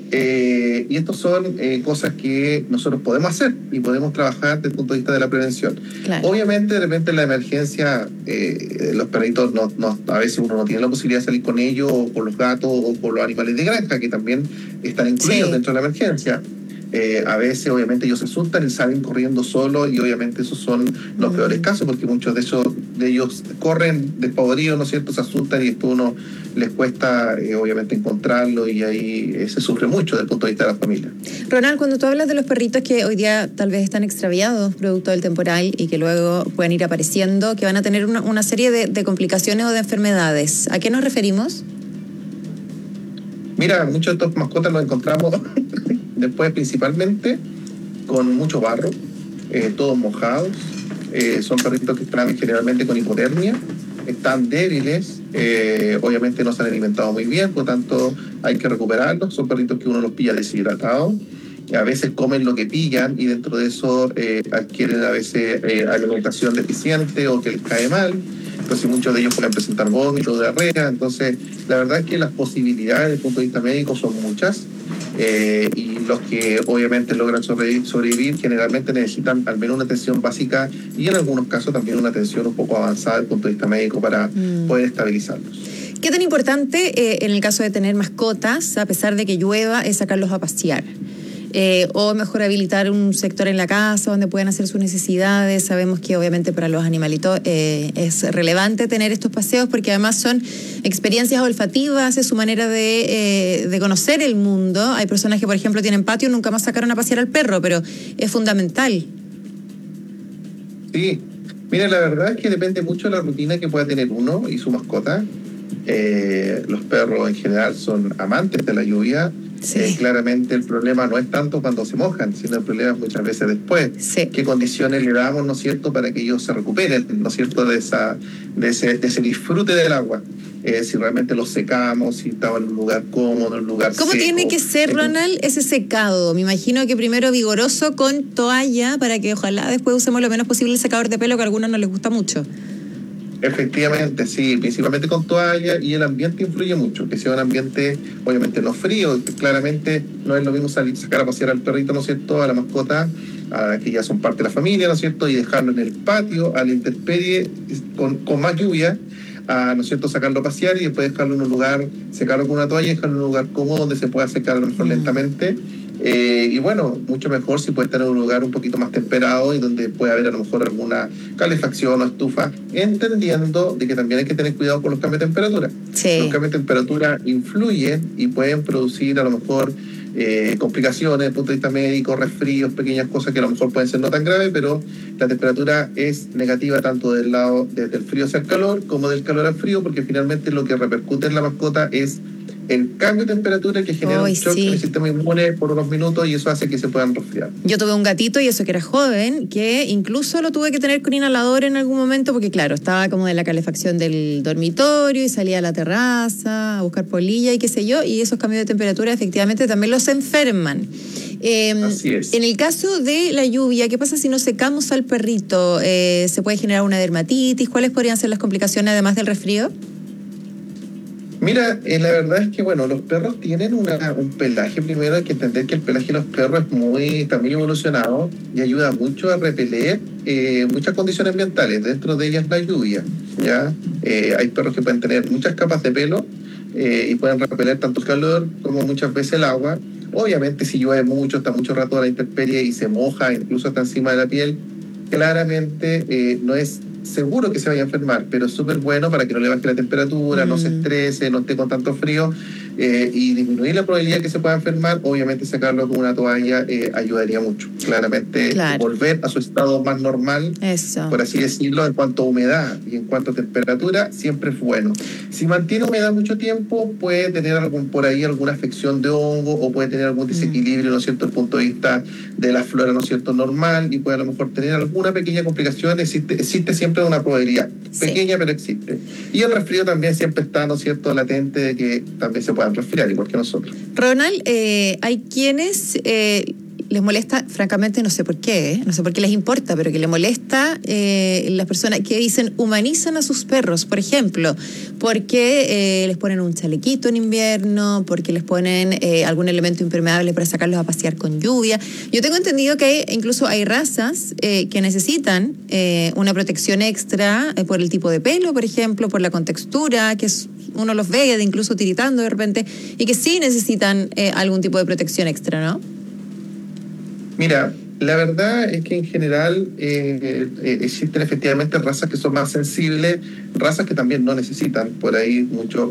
Y estas son cosas que nosotros podemos hacer y podemos trabajar desde el punto de vista de la prevención. Claro. Obviamente, de repente en la emergencia, los perritos, a veces uno no tiene la posibilidad de salir con ellos, o con los gatos, o con los animales de granja, que también están incluidos dentro de la emergencia. A veces, obviamente, ellos se asustan y salen corriendo solos, y obviamente esos son los peores casos, porque muchos de ellos corren despavoridos, ¿no es cierto?, se asustan, y después uno les cuesta, obviamente, encontrarlo, y ahí se sufre mucho desde el punto de vista de la familia. Ronald, cuando tú hablas de los perritos que hoy día tal vez están extraviados producto del temporal y que luego pueden ir apareciendo, que van a tener una serie de complicaciones o de enfermedades, ¿a qué nos referimos? Mira, muchos de estos mascotas los encontramos después principalmente con mucho barro, todos mojados. Son perritos que están generalmente con hipotermia, están débiles, obviamente no se han alimentado muy bien, por lo tanto hay que recuperarlos. Son perritos que uno los pilla deshidratados, a veces comen lo que pillan, y dentro de eso adquieren a veces alimentación deficiente o que les cae mal. Entonces muchos de ellos pueden presentar vómitos, diarrea. Entonces la verdad es que las posibilidades desde el punto de vista médico son muchas, y los que obviamente logran sobrevivir generalmente necesitan al menos una atención básica, y en algunos casos también una atención un poco avanzada desde el punto de vista médico para poder estabilizarlos. ¿Qué tan importante en el caso de tener mascotas, a pesar de que llueva, es sacarlos a pasear? O mejor habilitar un sector en la casa donde puedan hacer sus necesidades? Sabemos que obviamente para los animalitos es relevante tener estos paseos, porque además son experiencias olfativas, es su manera de conocer el mundo. Hay personas que, por ejemplo, tienen patio y nunca más sacaron a pasear al perro, pero es fundamental. Sí, mira, la verdad es que depende mucho de la rutina que pueda tener uno y su mascota. Los perros en general son amantes de la lluvia. Sí. Claramente el problema no es tanto cuando se mojan, sino el problema es muchas veces después. Sí. ¿Qué condiciones le damos, ¿no es cierto?, para que ellos se recuperen, ¿no es cierto?, de ese disfrute del agua. Si realmente los secamos, si estaba en un lugar cómodo, en un lugar ¿Cómo seco. Tiene que ser, Ronald, ese secado? Me imagino que primero vigoroso con toalla, para que ojalá después usemos lo menos posible el secador de pelo, que a algunos no les gusta mucho. Efectivamente, sí, principalmente con toalla, y el ambiente influye mucho, que sea un ambiente obviamente no frío. Claramente no es lo mismo sacar a pasear al perrito, ¿no es cierto?, a la mascota, que ya son parte de la familia, ¿no es cierto?, y dejarlo en el patio a la intemperie con más lluvia, ¿no es cierto?, sacarlo a pasear y después dejarlo en un lugar, secarlo con una toalla y dejarlo en un lugar cómodo donde se pueda secar a lo mejor lentamente. Y bueno, mucho mejor si puede estar en un lugar un poquito más temperado y donde puede haber a lo mejor alguna calefacción o estufa, entendiendo de que también hay que tener cuidado con los cambios de temperatura. Sí. Los cambios de temperatura influyen y pueden producir a lo mejor complicaciones desde el punto de vista médico, resfríos, pequeñas cosas que a lo mejor pueden ser no tan graves, pero la temperatura es negativa tanto del lado del frío hacia el calor como del calor al frío, porque finalmente lo que repercute en la mascota es el cambio de temperatura que genera un shock en el sistema inmune por unos minutos, y eso hace que se puedan resfriar. Yo tuve un gatito, y eso que era joven, que incluso lo tuve que tener con inhalador en algún momento, porque claro, estaba como de la calefacción del dormitorio y salía a la terraza a buscar polilla y qué sé yo, y esos cambios de temperatura efectivamente también los enferman. Así es. En el caso de la lluvia, ¿qué pasa si no secamos al perrito? ¿Se puede generar una dermatitis? ¿Cuáles podrían ser las complicaciones además del resfrío? Mira, la verdad es que, bueno, los perros tienen un pelaje. Primero hay que entender que el pelaje de los perros es muy también evolucionado y ayuda mucho a repeler muchas condiciones ambientales, dentro de ellas la lluvia, ¿ya? Hay perros que pueden tener muchas capas de pelo y pueden repeler tanto el calor como muchas veces el agua. Obviamente si llueve mucho, está mucho rato a la intemperie y se moja, incluso hasta encima de la piel, claramente no es seguro que se vaya a enfermar, pero es súper bueno para que no le baje la temperatura, no se estrese, no esté con tanto frío. y disminuir la probabilidad de que se pueda enfermar, obviamente sacarlo con una toalla ayudaría mucho. Claramente volver a su estado más normal, por así decirlo, en cuanto a humedad y en cuanto a temperatura, siempre es bueno. Si mantiene humedad mucho tiempo, puede tener por ahí alguna afección de hongo o puede tener algún desequilibrio, ¿no es cierto?, desde el punto de vista de la flora, ¿no es cierto?, normal, y puede a lo mejor tener alguna pequeña complicación. Existe siempre una probabilidad, pequeña pero existe. Y el resfrío también siempre está, ¿no es cierto?, latente de que también se puedan resfriar, igual que nosotros. Ronald, hay quienes les molesta, francamente no sé por qué les importa, pero que les molesta las personas que dicen humanizan a sus perros, por ejemplo, porque les ponen un chalequito en invierno, porque les ponen algún elemento impermeable para sacarlos a pasear con lluvia. Yo tengo entendido que incluso hay razas que necesitan una protección extra por el tipo de pelo, por ejemplo, por la contextura, que uno los ve incluso tiritando de repente, y que sí necesitan algún tipo de protección extra, ¿no? Mira, la verdad es que en general existen efectivamente razas que son más sensibles, razas que también no necesitan por ahí mucho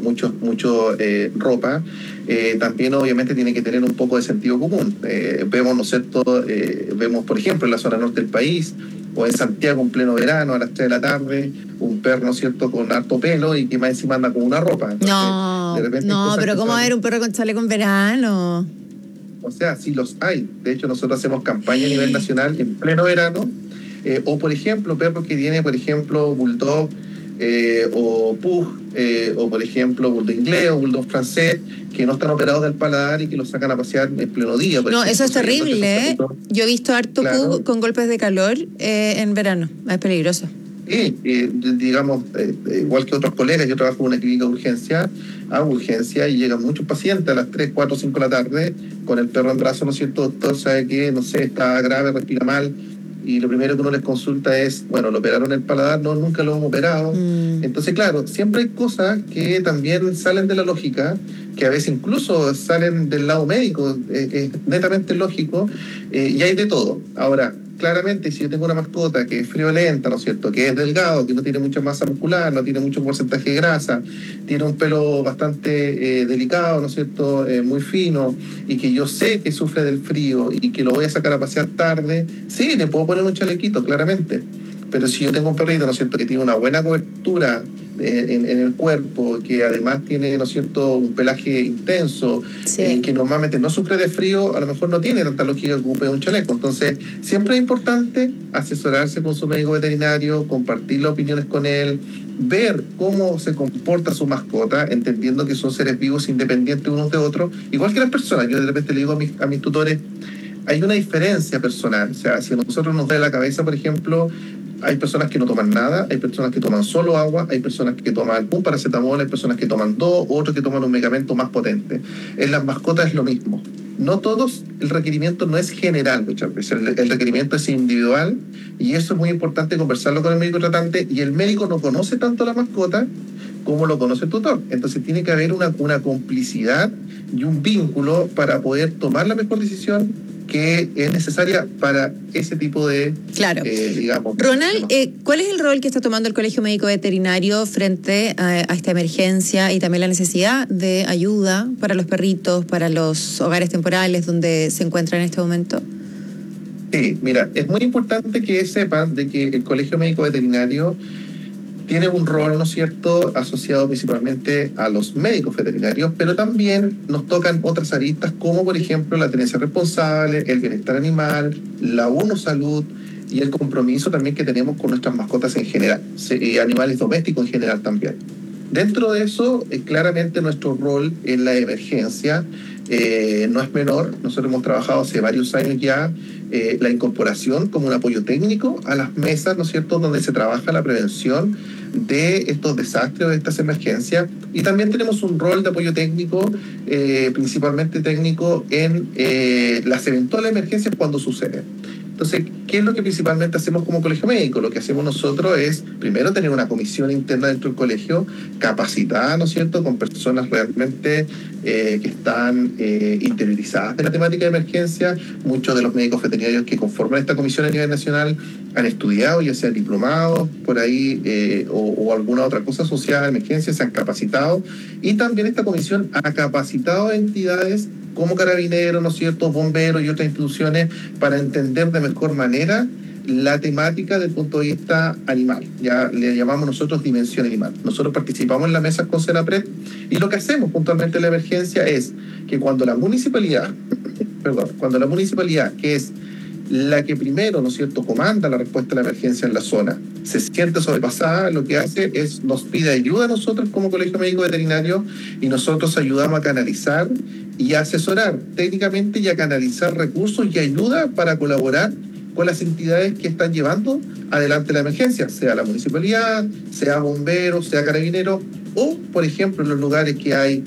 ropa. También obviamente tiene que tener un poco de sentido común. Vemos, ¿no es cierto?, vemos por ejemplo en la zona norte del país o en Santiago en pleno verano a las 3 de la tarde, un perro, ¿no es cierto?, con harto pelo y que más encima anda con una ropa. Entonces, pero ¿cómo va a haber un perro con chaleco en verano? O sea, sí los hay. De hecho, nosotros hacemos campaña a nivel nacional en pleno verano. O, por ejemplo, perros que tienen, por ejemplo, bulldog o pug, o, por ejemplo, bulldog inglés o bulldog francés, que no están operados del paladar y que los sacan a pasear en pleno día. No, eso es terrible, ¿eh? Yo he visto harto pug con golpes de calor en verano. Es peligroso. Sí, digamos, igual que otros colegas, yo trabajo en una clínica de urgencia, hago urgencia y llegan muchos pacientes a las 3, 4, 5 de la tarde con el perro en brazos, ¿no es cierto? Doctor, sabe que, no sé, está grave, respira mal, y lo primero que uno les consulta es, bueno, ¿lo operaron el paladar? No, nunca lo hemos operado. Entonces, claro, siempre hay cosas que también salen de la lógica, que a veces incluso salen del lado médico, es netamente lógico, y hay de todo. Ahora, claramente, si yo tengo una mascota que es friolenta, ¿no es cierto?, que es delgado, que no tiene mucha masa muscular, no tiene mucho porcentaje de grasa, tiene un pelo bastante delicado, ¿no es cierto?, muy fino, y que yo sé que sufre del frío y que lo voy a sacar a pasear tarde, sí, le puedo poner un chalequito, claramente. Pero si yo tengo un perrito, ¿no es cierto?, que tiene una buena cobertura en el cuerpo, que además tiene, ¿no es cierto?, un pelaje intenso, que normalmente no sufre de frío, a lo mejor no tiene tanta lógica que ocupe un chaleco. Entonces, siempre es importante asesorarse con su médico veterinario, compartir las opiniones con él, ver cómo se comporta su mascota, entendiendo que son seres vivos independientes unos de otros, igual que las personas. Yo de repente le digo a mis tutores, hay una diferencia personal. O sea, si a nosotros nos duele la cabeza, por ejemplo, hay personas que no toman nada, hay personas que toman solo agua, hay personas que toman un paracetamol, hay personas que toman 2, otros que toman un medicamento más potente. En las mascotas es lo mismo. No todos, el requerimiento no es general muchas veces, el requerimiento es individual, y eso es muy importante conversarlo con el médico tratante, y el médico no conoce tanto a la mascota como lo conoce el tutor. Entonces tiene que haber una complicidad y un vínculo para poder tomar la mejor decisión que es necesaria para ese tipo de, digamos... Ronald, ¿cuál es el rol que está tomando el Colegio Médico Veterinario frente a esta emergencia y también la necesidad de ayuda para los perritos, para los hogares temporales donde se encuentran en este momento? Sí, mira, es muy importante que sepan de que el Colegio Médico Veterinario tiene un rol, ¿no es cierto?, asociado principalmente a los médicos veterinarios, pero también nos tocan otras aristas como, por ejemplo, la tenencia responsable, el bienestar animal, la UNO Salud y el compromiso también que tenemos con nuestras mascotas en general, y animales domésticos en general también. Dentro de eso, claramente nuestro rol en la emergencia no es menor. Nosotros hemos trabajado hace varios años ya la incorporación como un apoyo técnico a las mesas, ¿no es cierto?, donde se trabaja la prevención de estos desastres, de estas emergencias, y también tenemos un rol de apoyo técnico, principalmente técnico en las eventuales emergencias cuando suceden. Entonces, ¿qué es lo que principalmente hacemos como colegio médico? Lo que hacemos nosotros es, primero, tener una comisión interna dentro del colegio, capacitada, ¿no es cierto?, con personas realmente que están interiorizadas de la temática de emergencia. Muchos de los médicos veterinarios que conforman esta comisión a nivel nacional han estudiado, ya sean diplomados por ahí o alguna otra cosa asociada a emergencia, se han capacitado. Y también esta comisión ha capacitado a entidades como Carabineros, ¿no es cierto?, bomberos y otras instituciones para entender de mejor manera la temática desde el punto de vista animal. Ya le llamamos nosotros dimensión animal. Nosotros participamos en la mesa con Senapred y lo que hacemos puntualmente en la emergencia es que cuando la municipalidad, que es la que primero, ¿no es cierto?, comanda la respuesta a la emergencia en la zona, se siente sobrepasada, lo que hace es nos pide ayuda a nosotros como Colegio Médico Veterinario y nosotros ayudamos a canalizar y a asesorar técnicamente y a canalizar recursos y ayuda para colaborar con las entidades que están llevando adelante la emergencia, sea la municipalidad, sea bomberos, sea carabineros, o, por ejemplo, en los lugares que hay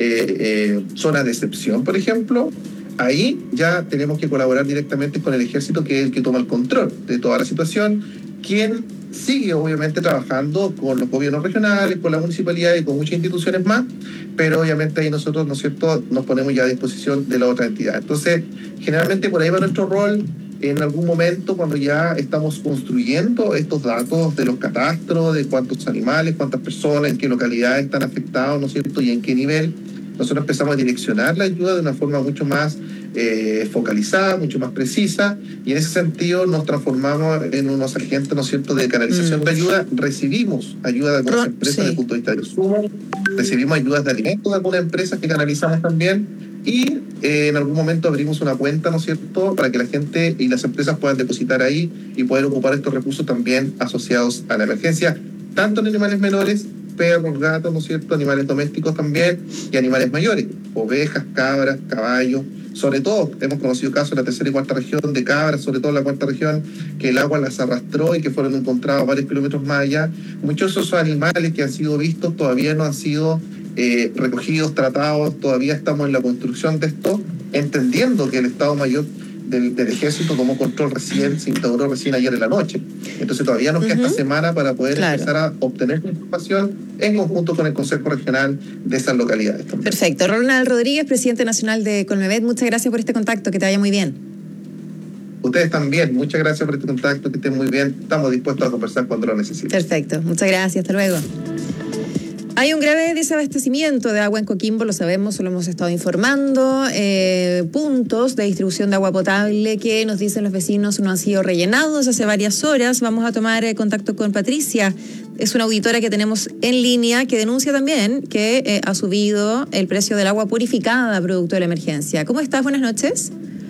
zonas de excepción, por ejemplo, ahí ya tenemos que colaborar directamente con el ejército, que es el que toma el control de toda la situación, quien sigue obviamente trabajando con los gobiernos regionales, con la municipalidad y con muchas instituciones más, pero obviamente ahí nosotros, ¿no es cierto?, nos ponemos ya a disposición de la otra entidad. Entonces, generalmente por ahí va nuestro rol. En algún momento, cuando ya estamos construyendo estos datos de los catastros, de cuántos animales, cuántas personas, en qué localidades están afectados, ¿no es cierto?, y en qué nivel, nosotros empezamos a direccionar la ayuda de una forma mucho más focalizada, mucho más precisa, y en ese sentido nos transformamos en unos agentes, ¿no es cierto?, de canalización de ayuda. Recibimos ayuda de algunas empresas desde el punto de vista del consumo, recibimos ayudas de alimentos de algunas empresas que canalizamos también, y en algún momento abrimos una cuenta, ¿no es cierto?, para que la gente y las empresas puedan depositar ahí y poder ocupar estos recursos también asociados a la emergencia, tanto en animales menores, perros, gatos, ¿no es cierto?, animales domésticos también, y animales mayores, ovejas, cabras, caballos. Sobre todo, hemos conocido casos en la tercera y cuarta región de cabras, sobre todo en la cuarta región, que el agua las arrastró y que fueron encontrados varios kilómetros más allá. Muchos de esos animales que han sido vistos todavía no han sido recogidos, tratados, todavía estamos en la construcción de esto, entendiendo que el Estado Mayor del Ejército tomó control recién, se instauró recién ayer en la noche. Entonces todavía nos queda esta semana para poder empezar a obtener información en conjunto con el Consejo Regional de esas localidades también. Perfecto. Ronald Rodríguez, presidente nacional de Colmevet, muchas gracias por este contacto, que te vaya muy bien. Ustedes también, muchas gracias por este contacto, que estén muy bien, estamos dispuestos a conversar cuando lo necesiten. Perfecto, muchas gracias, hasta luego. Hay un grave desabastecimiento de agua en Coquimbo, lo sabemos, lo hemos estado informando. Puntos de distribución de agua potable que nos dicen los vecinos no han sido rellenados hace varias horas. Vamos a tomar contacto con Patricia. Es una auditora que tenemos en línea que denuncia también que ha subido el precio del agua purificada producto de la emergencia. ¿Cómo estás? Buenas noches.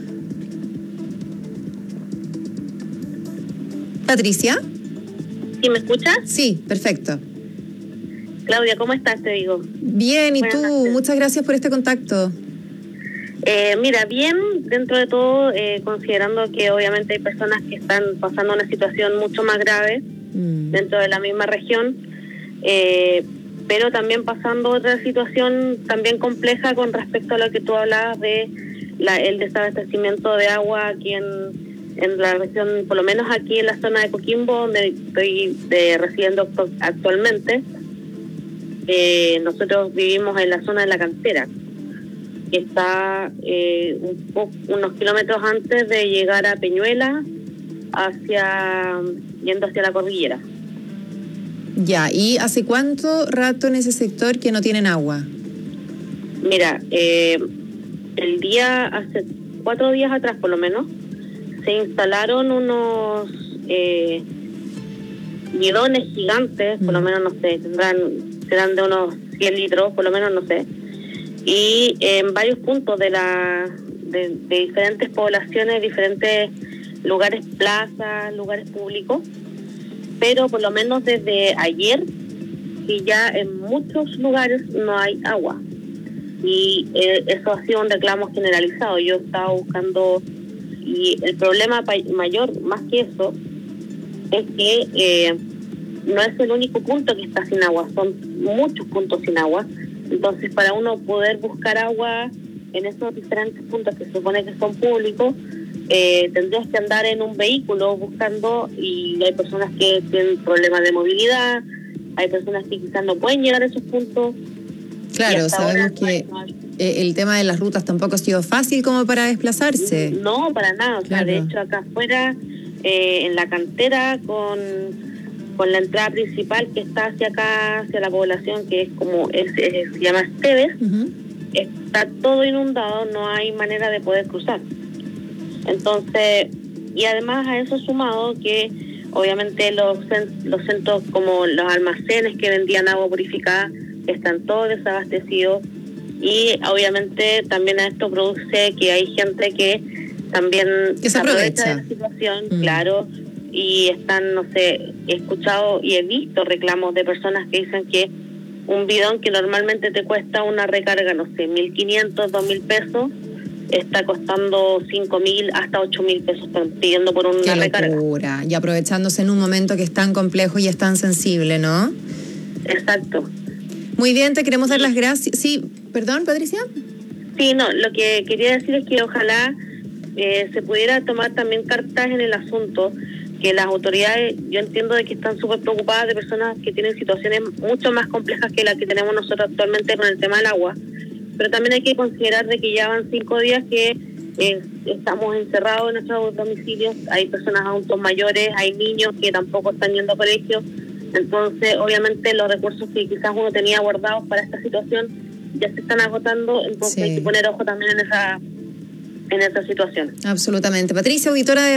Patricia. ¿Sí me escuchas? Sí, perfecto. Claudia, ¿cómo estás? Te digo. Bien, ¿y tú? Muchas gracias por este contacto. Mira, bien, dentro de todo, considerando que obviamente hay personas que están pasando una situación mucho más grave dentro de la misma región, pero también pasando otra situación también compleja con respecto a lo que tú hablabas de el desabastecimiento de agua aquí en la región, por lo menos aquí en la zona de Coquimbo, donde estoy residiendo actualmente. Nosotros vivimos en la zona de la Cantera, que está unos kilómetros antes de llegar a Peñuela, yendo hacia la cordillera. Ya, ¿y hace cuánto rato en ese sector que no tienen agua? Mira, hace 4 días atrás por lo menos, se instalaron unos bidones gigantes, por lo menos, no sé, serán de unos 100 litros, por lo menos, no sé, y en varios puntos de diferentes poblaciones, diferentes lugares, plazas, lugares públicos, pero por lo menos desde ayer, y ya en muchos lugares no hay agua, y eso ha sido un reclamo generalizado. Yo estaba buscando, y el problema mayor, más que eso, es que no es el único punto que está sin agua, son muchos puntos sin agua. Entonces, para uno poder buscar agua en esos diferentes puntos que se supone que son públicos, tendrías que andar en un vehículo buscando, y hay personas que tienen problemas de movilidad, hay personas que quizás no pueden llegar a esos puntos. Claro, sabemos que el tema de las rutas tampoco ha sido fácil como para desplazarse. No, para nada. O sea, de hecho, acá afuera, en la cantera, con la entrada principal que está hacia acá, hacia la población, que es como se llama Esteves, está todo inundado, no hay manera de poder cruzar. Entonces, y además a eso sumado que obviamente los centros como los almacenes que vendían agua purificada están todos desabastecidos, y obviamente también a esto produce que hay gente que también se aprovecha de la situación, claro, y están, no sé, he escuchado y he visto reclamos de personas que dicen que un bidón que normalmente te cuesta una recarga, no sé, 1.500, 2.000 pesos, está costando 5.000 hasta 8.000 pesos pidiendo por una recarga. ¡Qué locura! Y aprovechándose en un momento que es tan complejo y es tan sensible, ¿no? Exacto. Muy bien, te queremos dar las gracias. Sí, perdón, Patricia. Sí, no, lo que quería decir es que ojalá se pudiera tomar también cartas en el asunto, que las autoridades, yo entiendo de que están súper preocupadas de personas que tienen situaciones mucho más complejas que las que tenemos nosotros actualmente con el tema del agua, pero también hay que considerar de que ya van 5 días que estamos encerrados en nuestros domicilios, hay personas adultos mayores, hay niños que tampoco están yendo a colegio. Entonces, obviamente, los recursos que quizás uno tenía guardados para esta situación ya se están agotando, entonces hay que poner ojo también en esa situación. Absolutamente. Patricia, auditora de